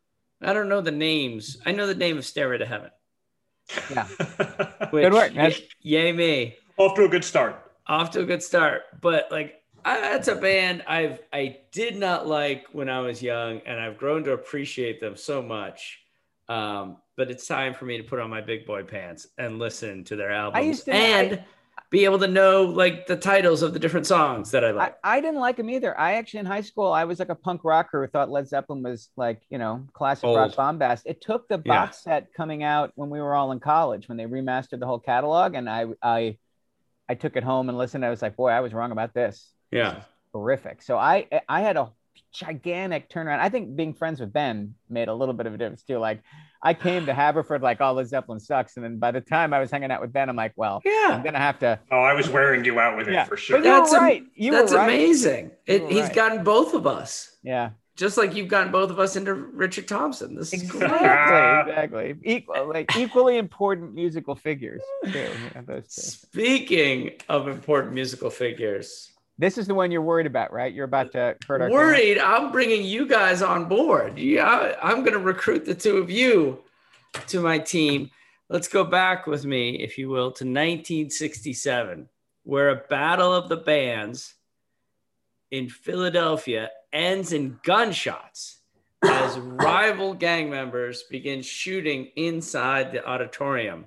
I don't know the names. I know the name of Stairway to Heaven. Yeah. Which, Good work, man. y- Yay me. Off to a good start. Off to a good start. But like I, that's a band I've I did not like when I was young, and I've grown to appreciate them so much. Um, but it's time for me to put on my big boy pants and listen to their albums used to- and I- be able to know like the titles of the different songs that I I, like. I didn't like him either. I actually, in high school, I was like a punk rocker who thought Led Zeppelin was like, you know, classic rock Old. bombast. It took the Yeah. box set coming out when we were all in college, when they remastered the whole catalog, and I, I, I took it home and listened. I was like, boy, I was wrong about this. Yeah. Horrific. So I, I had a gigantic turnaround. I think being friends with Ben made a little bit of a difference too. Like, I came to Haverford like, oh, Led Zeppelin sucks, and then by the time I was hanging out with Ben, I'm like, well, Yeah. I'm gonna have to. Oh, I was wearing you out with it Yeah. for sure. But you That's were am- right. You That's were right. amazing. It, were he's right. gotten both of us. Yeah. Just like you've gotten both of us into Richard Thompson. This is great. Exactly, exactly. Equal, like equally important musical figures too. Yeah, those two. Speaking of important musical figures, This is the one you're worried about, right? You're about to hurt our worried, I'm bringing you guys on board. Yeah, I'm going to recruit the two of you to my team. Let's go back with me, if you will, to nineteen sixty-seven, where a battle of the bands in Philadelphia ends in gunshots as rival gang members begin shooting inside the auditorium.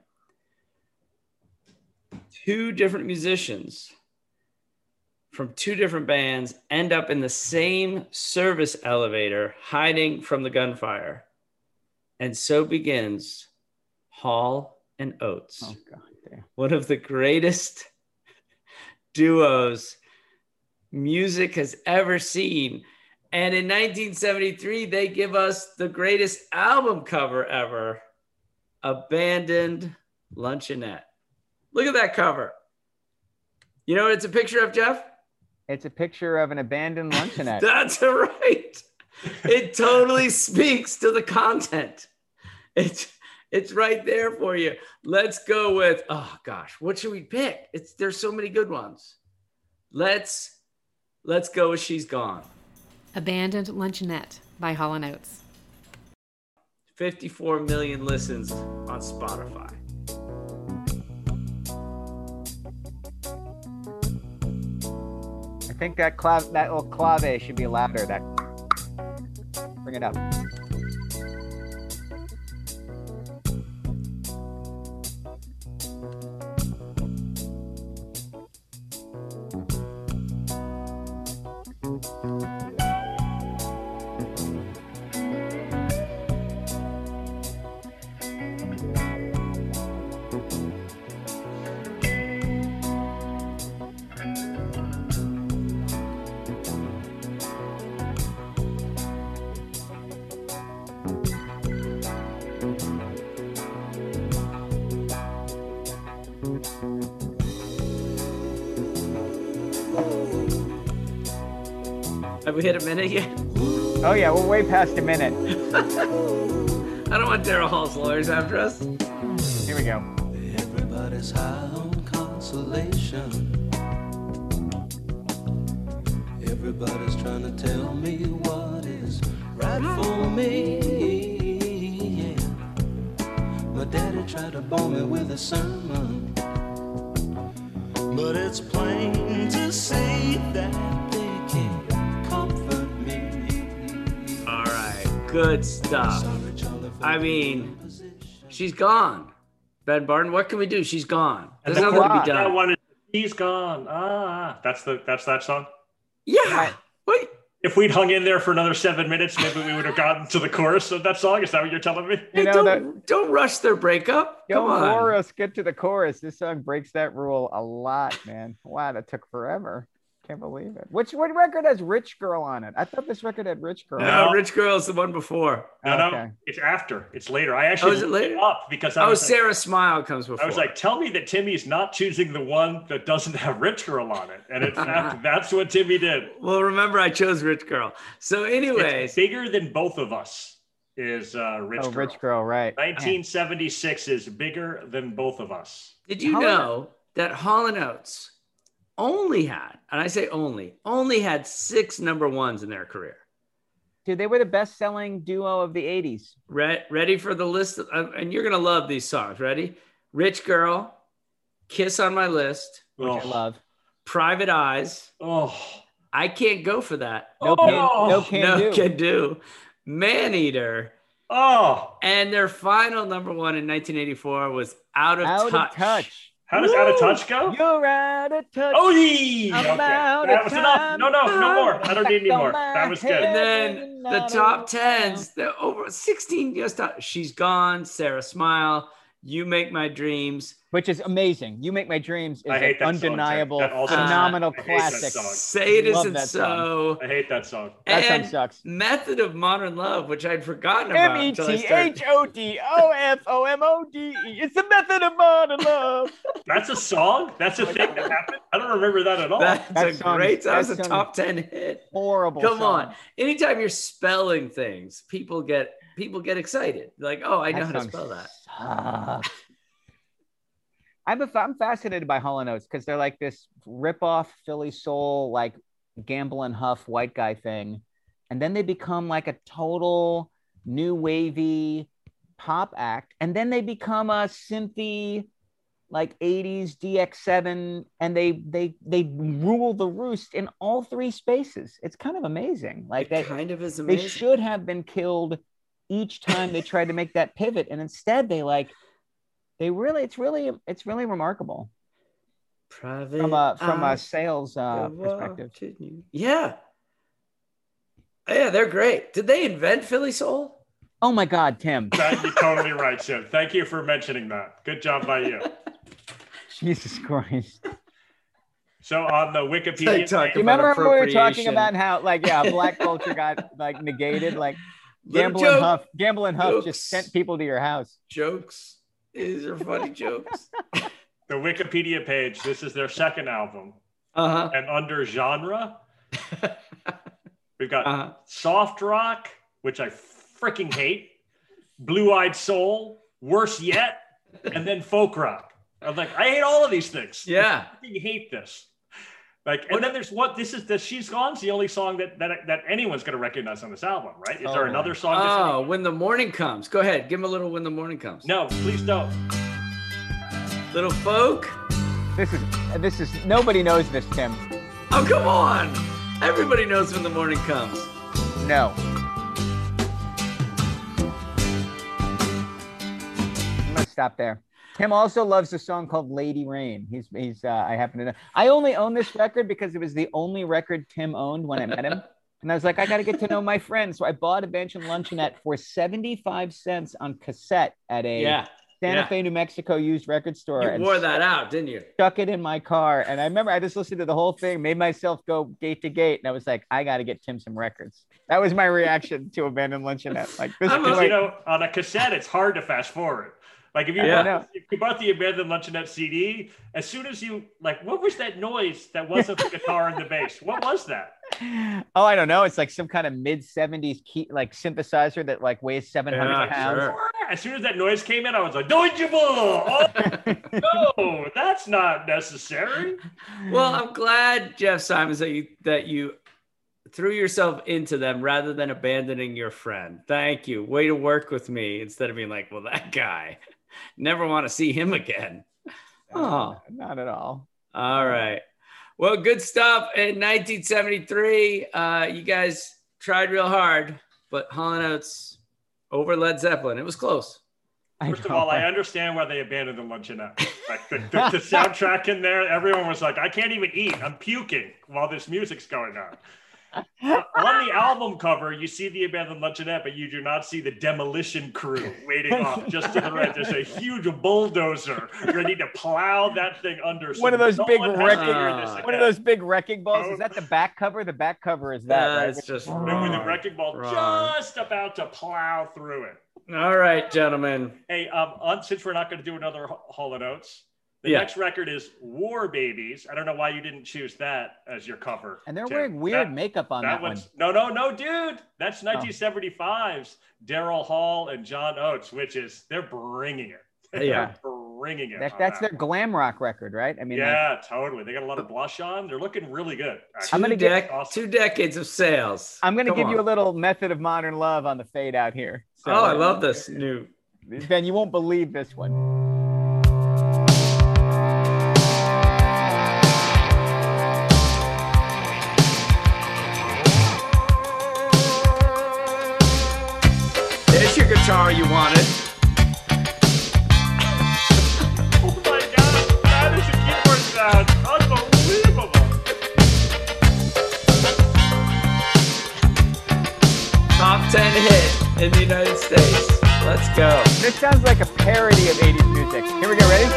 Two different musicians from two different bands end up in the same service elevator hiding from the gunfire. And so begins Hall and Oates, Oh God, damn. one of the greatest duos music has ever seen. And in nineteen seventy-three, they give us the greatest album cover ever, Abandoned Luncheonette. Look at that cover. You know what it's a picture of, Jeff? It's a picture of an abandoned luncheonette. That's right. It totally speaks to the content. It's it's right there for you. Let's go with, oh gosh, what should we pick? It's there's so many good ones. Let's let's go with She's Gone. Abandoned Luncheonette by Hall and Oates. fifty-four million listens on Spotify. I think that clav that little clave should be louder. That bring it up. Have we hit a minute yet? Oh yeah, we're way past a minute. I don't want Daryl Hall's lawyers after us. Here we go. Everybody's high on consolation. Everybody's trying to tell me what is right for me. Yeah. My daddy tried to bore me with a sermon, but it's plain to see that they can't comfort me. All right, good stuff. I mean, she's gone. Ben Barton, what can we do? She's gone. There's nothing to be That done. one is, he's gone. Ah, that's the that's that song. Yeah. Wait. If we'd hung in there for another seven minutes, maybe we would have gotten to the chorus of that song. Is that what you're telling me? You Hey, know don't, that. don't rush their breakup. Come Don't on. bore us. Get to the chorus. This song breaks that rule a lot, man. Wow, that took forever. Can't believe it. Which what record has Rich Girl on it? I thought this record had Rich Girl. No, Rich Girl's the one before. No, no, Okay. it's after. It's later. I actually Oh, is it looked later? up because I Oh, was like, Sarah Smile comes before. I was like, tell me that Timmy's not choosing the one that doesn't have Rich Girl on it. And in fact, that's what Timmy did. well, remember I chose Rich Girl. So anyways, It's bigger than both of us is uh, Rich Oh, Girl. Rich Girl, right. nineteen seventy-six is bigger than both of us. did you Hall and- know that Hall and Oates only had, and I say only, only had six number ones in their career? Dude, they were the best-selling duo of the eighties. Re- ready for the list? Of, uh, and you're going to love these songs. Ready? Rich Girl, Kiss on My List, Which I Oh. love. Private Eyes. Oh, I Can't Go For That. No can, Oh, no can no do. Can Do. Man Eater. oh, And their final number one in nineteen eighty-four was Out of Out Touch. of touch. how does Out of Touch go? You're out of touch. Oh, yeah. I'm Okay. out That of was enough. time. No, no, no more. I don't need any Back more. on my That was head. good. And then the top tens, the over sixteen, just top, She's Gone, Sarah Smile, You Make My Dreams, Which is amazing. You Make My Dreams is I hate an that song, Jack. undeniable, That also- phenomenal I hate that classic. song. Say It Love Isn't that So, I hate that song. That song and sucks. Method of Modern Love, which I'd forgotten about. M E until I T started- H O D O F O M O D E. It's the method of modern love. That's a song? That's a thing that happened? I don't remember that at all. That's That a song- great, that was a that song- top ten hit. Horrible. Come song. on. Anytime you're spelling things, people get people get excited. Like, oh, I know how to song spell that. sucks. I'm a, I'm fascinated by Hall and Oates because they're like this rip-off Philly soul, like Gamble and Huff white guy thing, and then they become like a total new wavy pop act, and then they become a synthy like eighties D X seven, and they they they rule the roost in all three spaces. It's kind of amazing. Like It they kind of is they amazing. should have been killed each time they tried to make that pivot, and instead they like they really it's really it's really remarkable Private from a from a Eye, sales uh, go perspective. up to you. Yeah. Yeah, they're great. Did they invent Philly Soul? Oh my God, Tim! That, you're totally right, Sid. Thank you for mentioning that. Good job by you. Jesus Christ! So on the Wikipedia, Like talking Do you remember about when we were talking appropriation. about how like yeah, black culture got like negated? Like Little Gamble and joke- Huff, Gamble and Huff jokes. just sent people to your house. Jokes. These are funny jokes. the Wikipedia page, this is their second album. Uh-huh. And under genre, we've got Uh-huh. soft rock, which I freaking hate, blue-eyed soul, worse yet, and then folk rock. I was like, I hate all of these things. Yeah. I freaking hate this. Like, and then there's what this is the She's Gone's the only song that that, that anyone's going to recognize on this album, right? Is Oh, there my. another song? Oh, that's When the Morning Comes. Go ahead. Give him a little When the Morning Comes. No, please don't. Little folk. This is this is nobody knows this, Tim. Oh, come on. Everybody knows When the Morning Comes. No. I'm gonna stop there. Tim also loves a song called Lady Rain. He's he's uh, I happen to know. I only own this record because it was the only record Tim owned when I met him. And I was like, I got to get to know my friend. So I bought a Bench and Luncheonette for seventy-five cents on cassette at a Yeah. Santa yeah. Fe, New Mexico used record store. You and wore that out, didn't you? stuck it in my car. And I remember I just listened to the whole thing, made myself go gate to gate. And I was like, I got to get Tim some records. That was my reaction to Abandoned Luncheonette. Like this, Because, is you like, know, on a cassette, it's hard to fast forward. Like if you, Yeah. bought, if you bought the Abandoned Luncheonette C D, as soon as you, like, what was that noise that wasn't the guitar and the bass? What was that? oh, I don't know. It's like some kind of mid seventies key, like synthesizer that like weighs seven hundred Yeah, pounds. sure. As soon as that noise came in, I was like, Deutsche Bull! Oh, no, that's not necessary. Well, I'm glad, Jeff Simons, that you that you threw yourself into them rather than abandoning your friend. Thank you. Way to work with me instead of being like, well, that guy, never want to see him again. Oh, Not at all. all right. Well, good stuff. In nineteen seventy-three, uh, you guys tried real hard, but Hall and Oates over Led Zeppelin. It was close. First of all, I understand why they abandoned the Luncheonette. Like the, the, the soundtrack in there, everyone was like, I can't even eat. I'm puking while this music's going on. Uh, on the album cover, you see the Abandoned Luncheonette, but you do not see the Demolition Crew waiting off just to the right. There's a huge bulldozer ready to plow that thing under. So One of those no big one has to wrecking, hear this one of again. those big wrecking balls. Is that the back cover? The back cover is that, right? That's just And with the wrong. wrecking ball Wrong. just about to plow through it. All right, gentlemen. Hey, um, on, since we're not going to do another Hall and Oates, the Yeah. next record is War Babies. I don't know why you didn't choose that as your cover. And they're Tim. wearing weird That- makeup on that, one. one's no, no, no, dude. That's nineteen seventy-five's Daryl Hall and John Oates, which is they're bringing it. Yeah. They're bringing it. That, on that's that their glam rock record, right? I mean, like, yeah, totally. They got a lot of blush on. They're looking really good. Two, I'm gonna get- dec- two decades of sales. I'm going to Come give you a on. little Method of Modern Love on the fade out here. So, Oh, I love this new. Ben, you won't believe this one. There's your guitar you wanted. Oh my god, that is a keyboard sound. Unbelievable. Top ten hit in the United States. Let's go. This sounds like a parody of eighties music. Here we go, ready?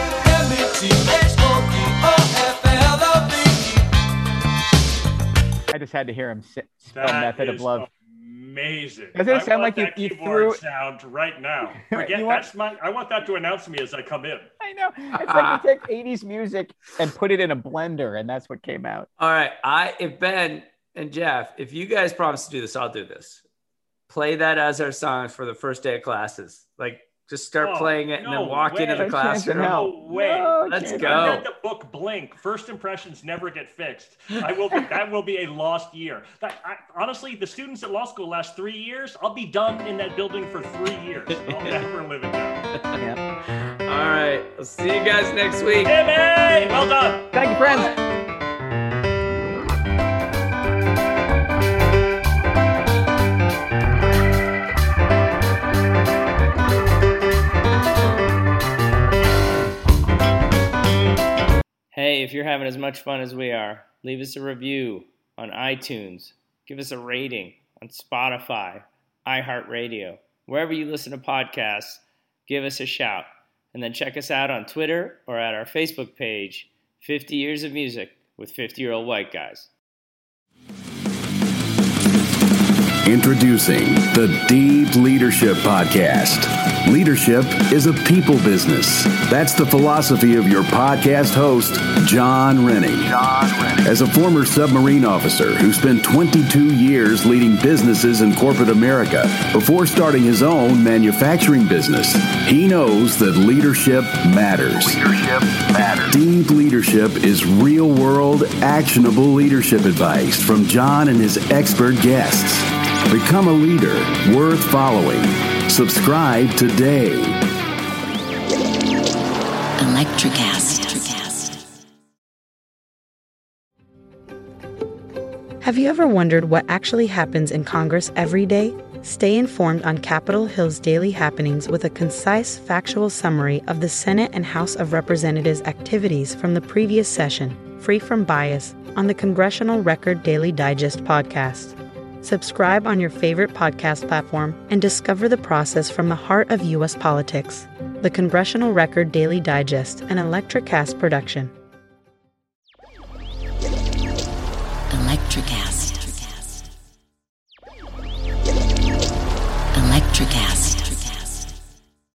I just had to hear him sit, spell That Method of is Love. amazing. Doesn't it I sound want like you- that you keyboard threw- sound right now? Forget You want- that's my. I want that to announce me as I come in. I know. It's like you take eighties music and put it in a blender, and that's what came out. All right. I if Ben and Jeff, if you guys promise to do this, I'll do this. Play that as our song for the first day of classes. Like just start Oh, playing it and no then walk way. into the No chance in classroom. hell. No way. No Let's chance. go. I read the book Blink. First impressions never get fixed. I will. Be, that will be a lost year. That I, honestly, the students at law school last three years. I'll be done in that building for three years. I'll never live it down. Yeah. All right. I'll see you guys next week. Hey, well done. Thank you, friends. Hey, if you're having as much fun as we are, leave us a review on iTunes. Give us a rating on Spotify, iHeartRadio. Wherever you listen to podcasts, give us a shout. And then check us out on Twitter or at our Facebook page, fifty Years of Music with fifty-Year-Old White Guys. Introducing the Deep Leadership Podcast. Leadership is a people business. That's the philosophy of your podcast host, John Rennie. John Rennie. As a former submarine officer who spent twenty-two years leading businesses in corporate America before starting his own manufacturing business, he knows that leadership matters. Leadership matters. Deep Leadership is real-world, actionable leadership advice from John and his expert guests. Become a leader worth following. Subscribe today. Electricast. Have you ever wondered what actually happens in Congress every day? Stay informed on Capitol Hill's daily happenings with a concise, factual summary of the Senate and House of Representatives' activities from the previous session, free from bias, on the Congressional Record Daily Digest podcast. Subscribe on your favorite podcast platform and discover the process from the heart of U S politics. The Congressional Record Daily Digest, an Electricast production. Electricast. Electricast.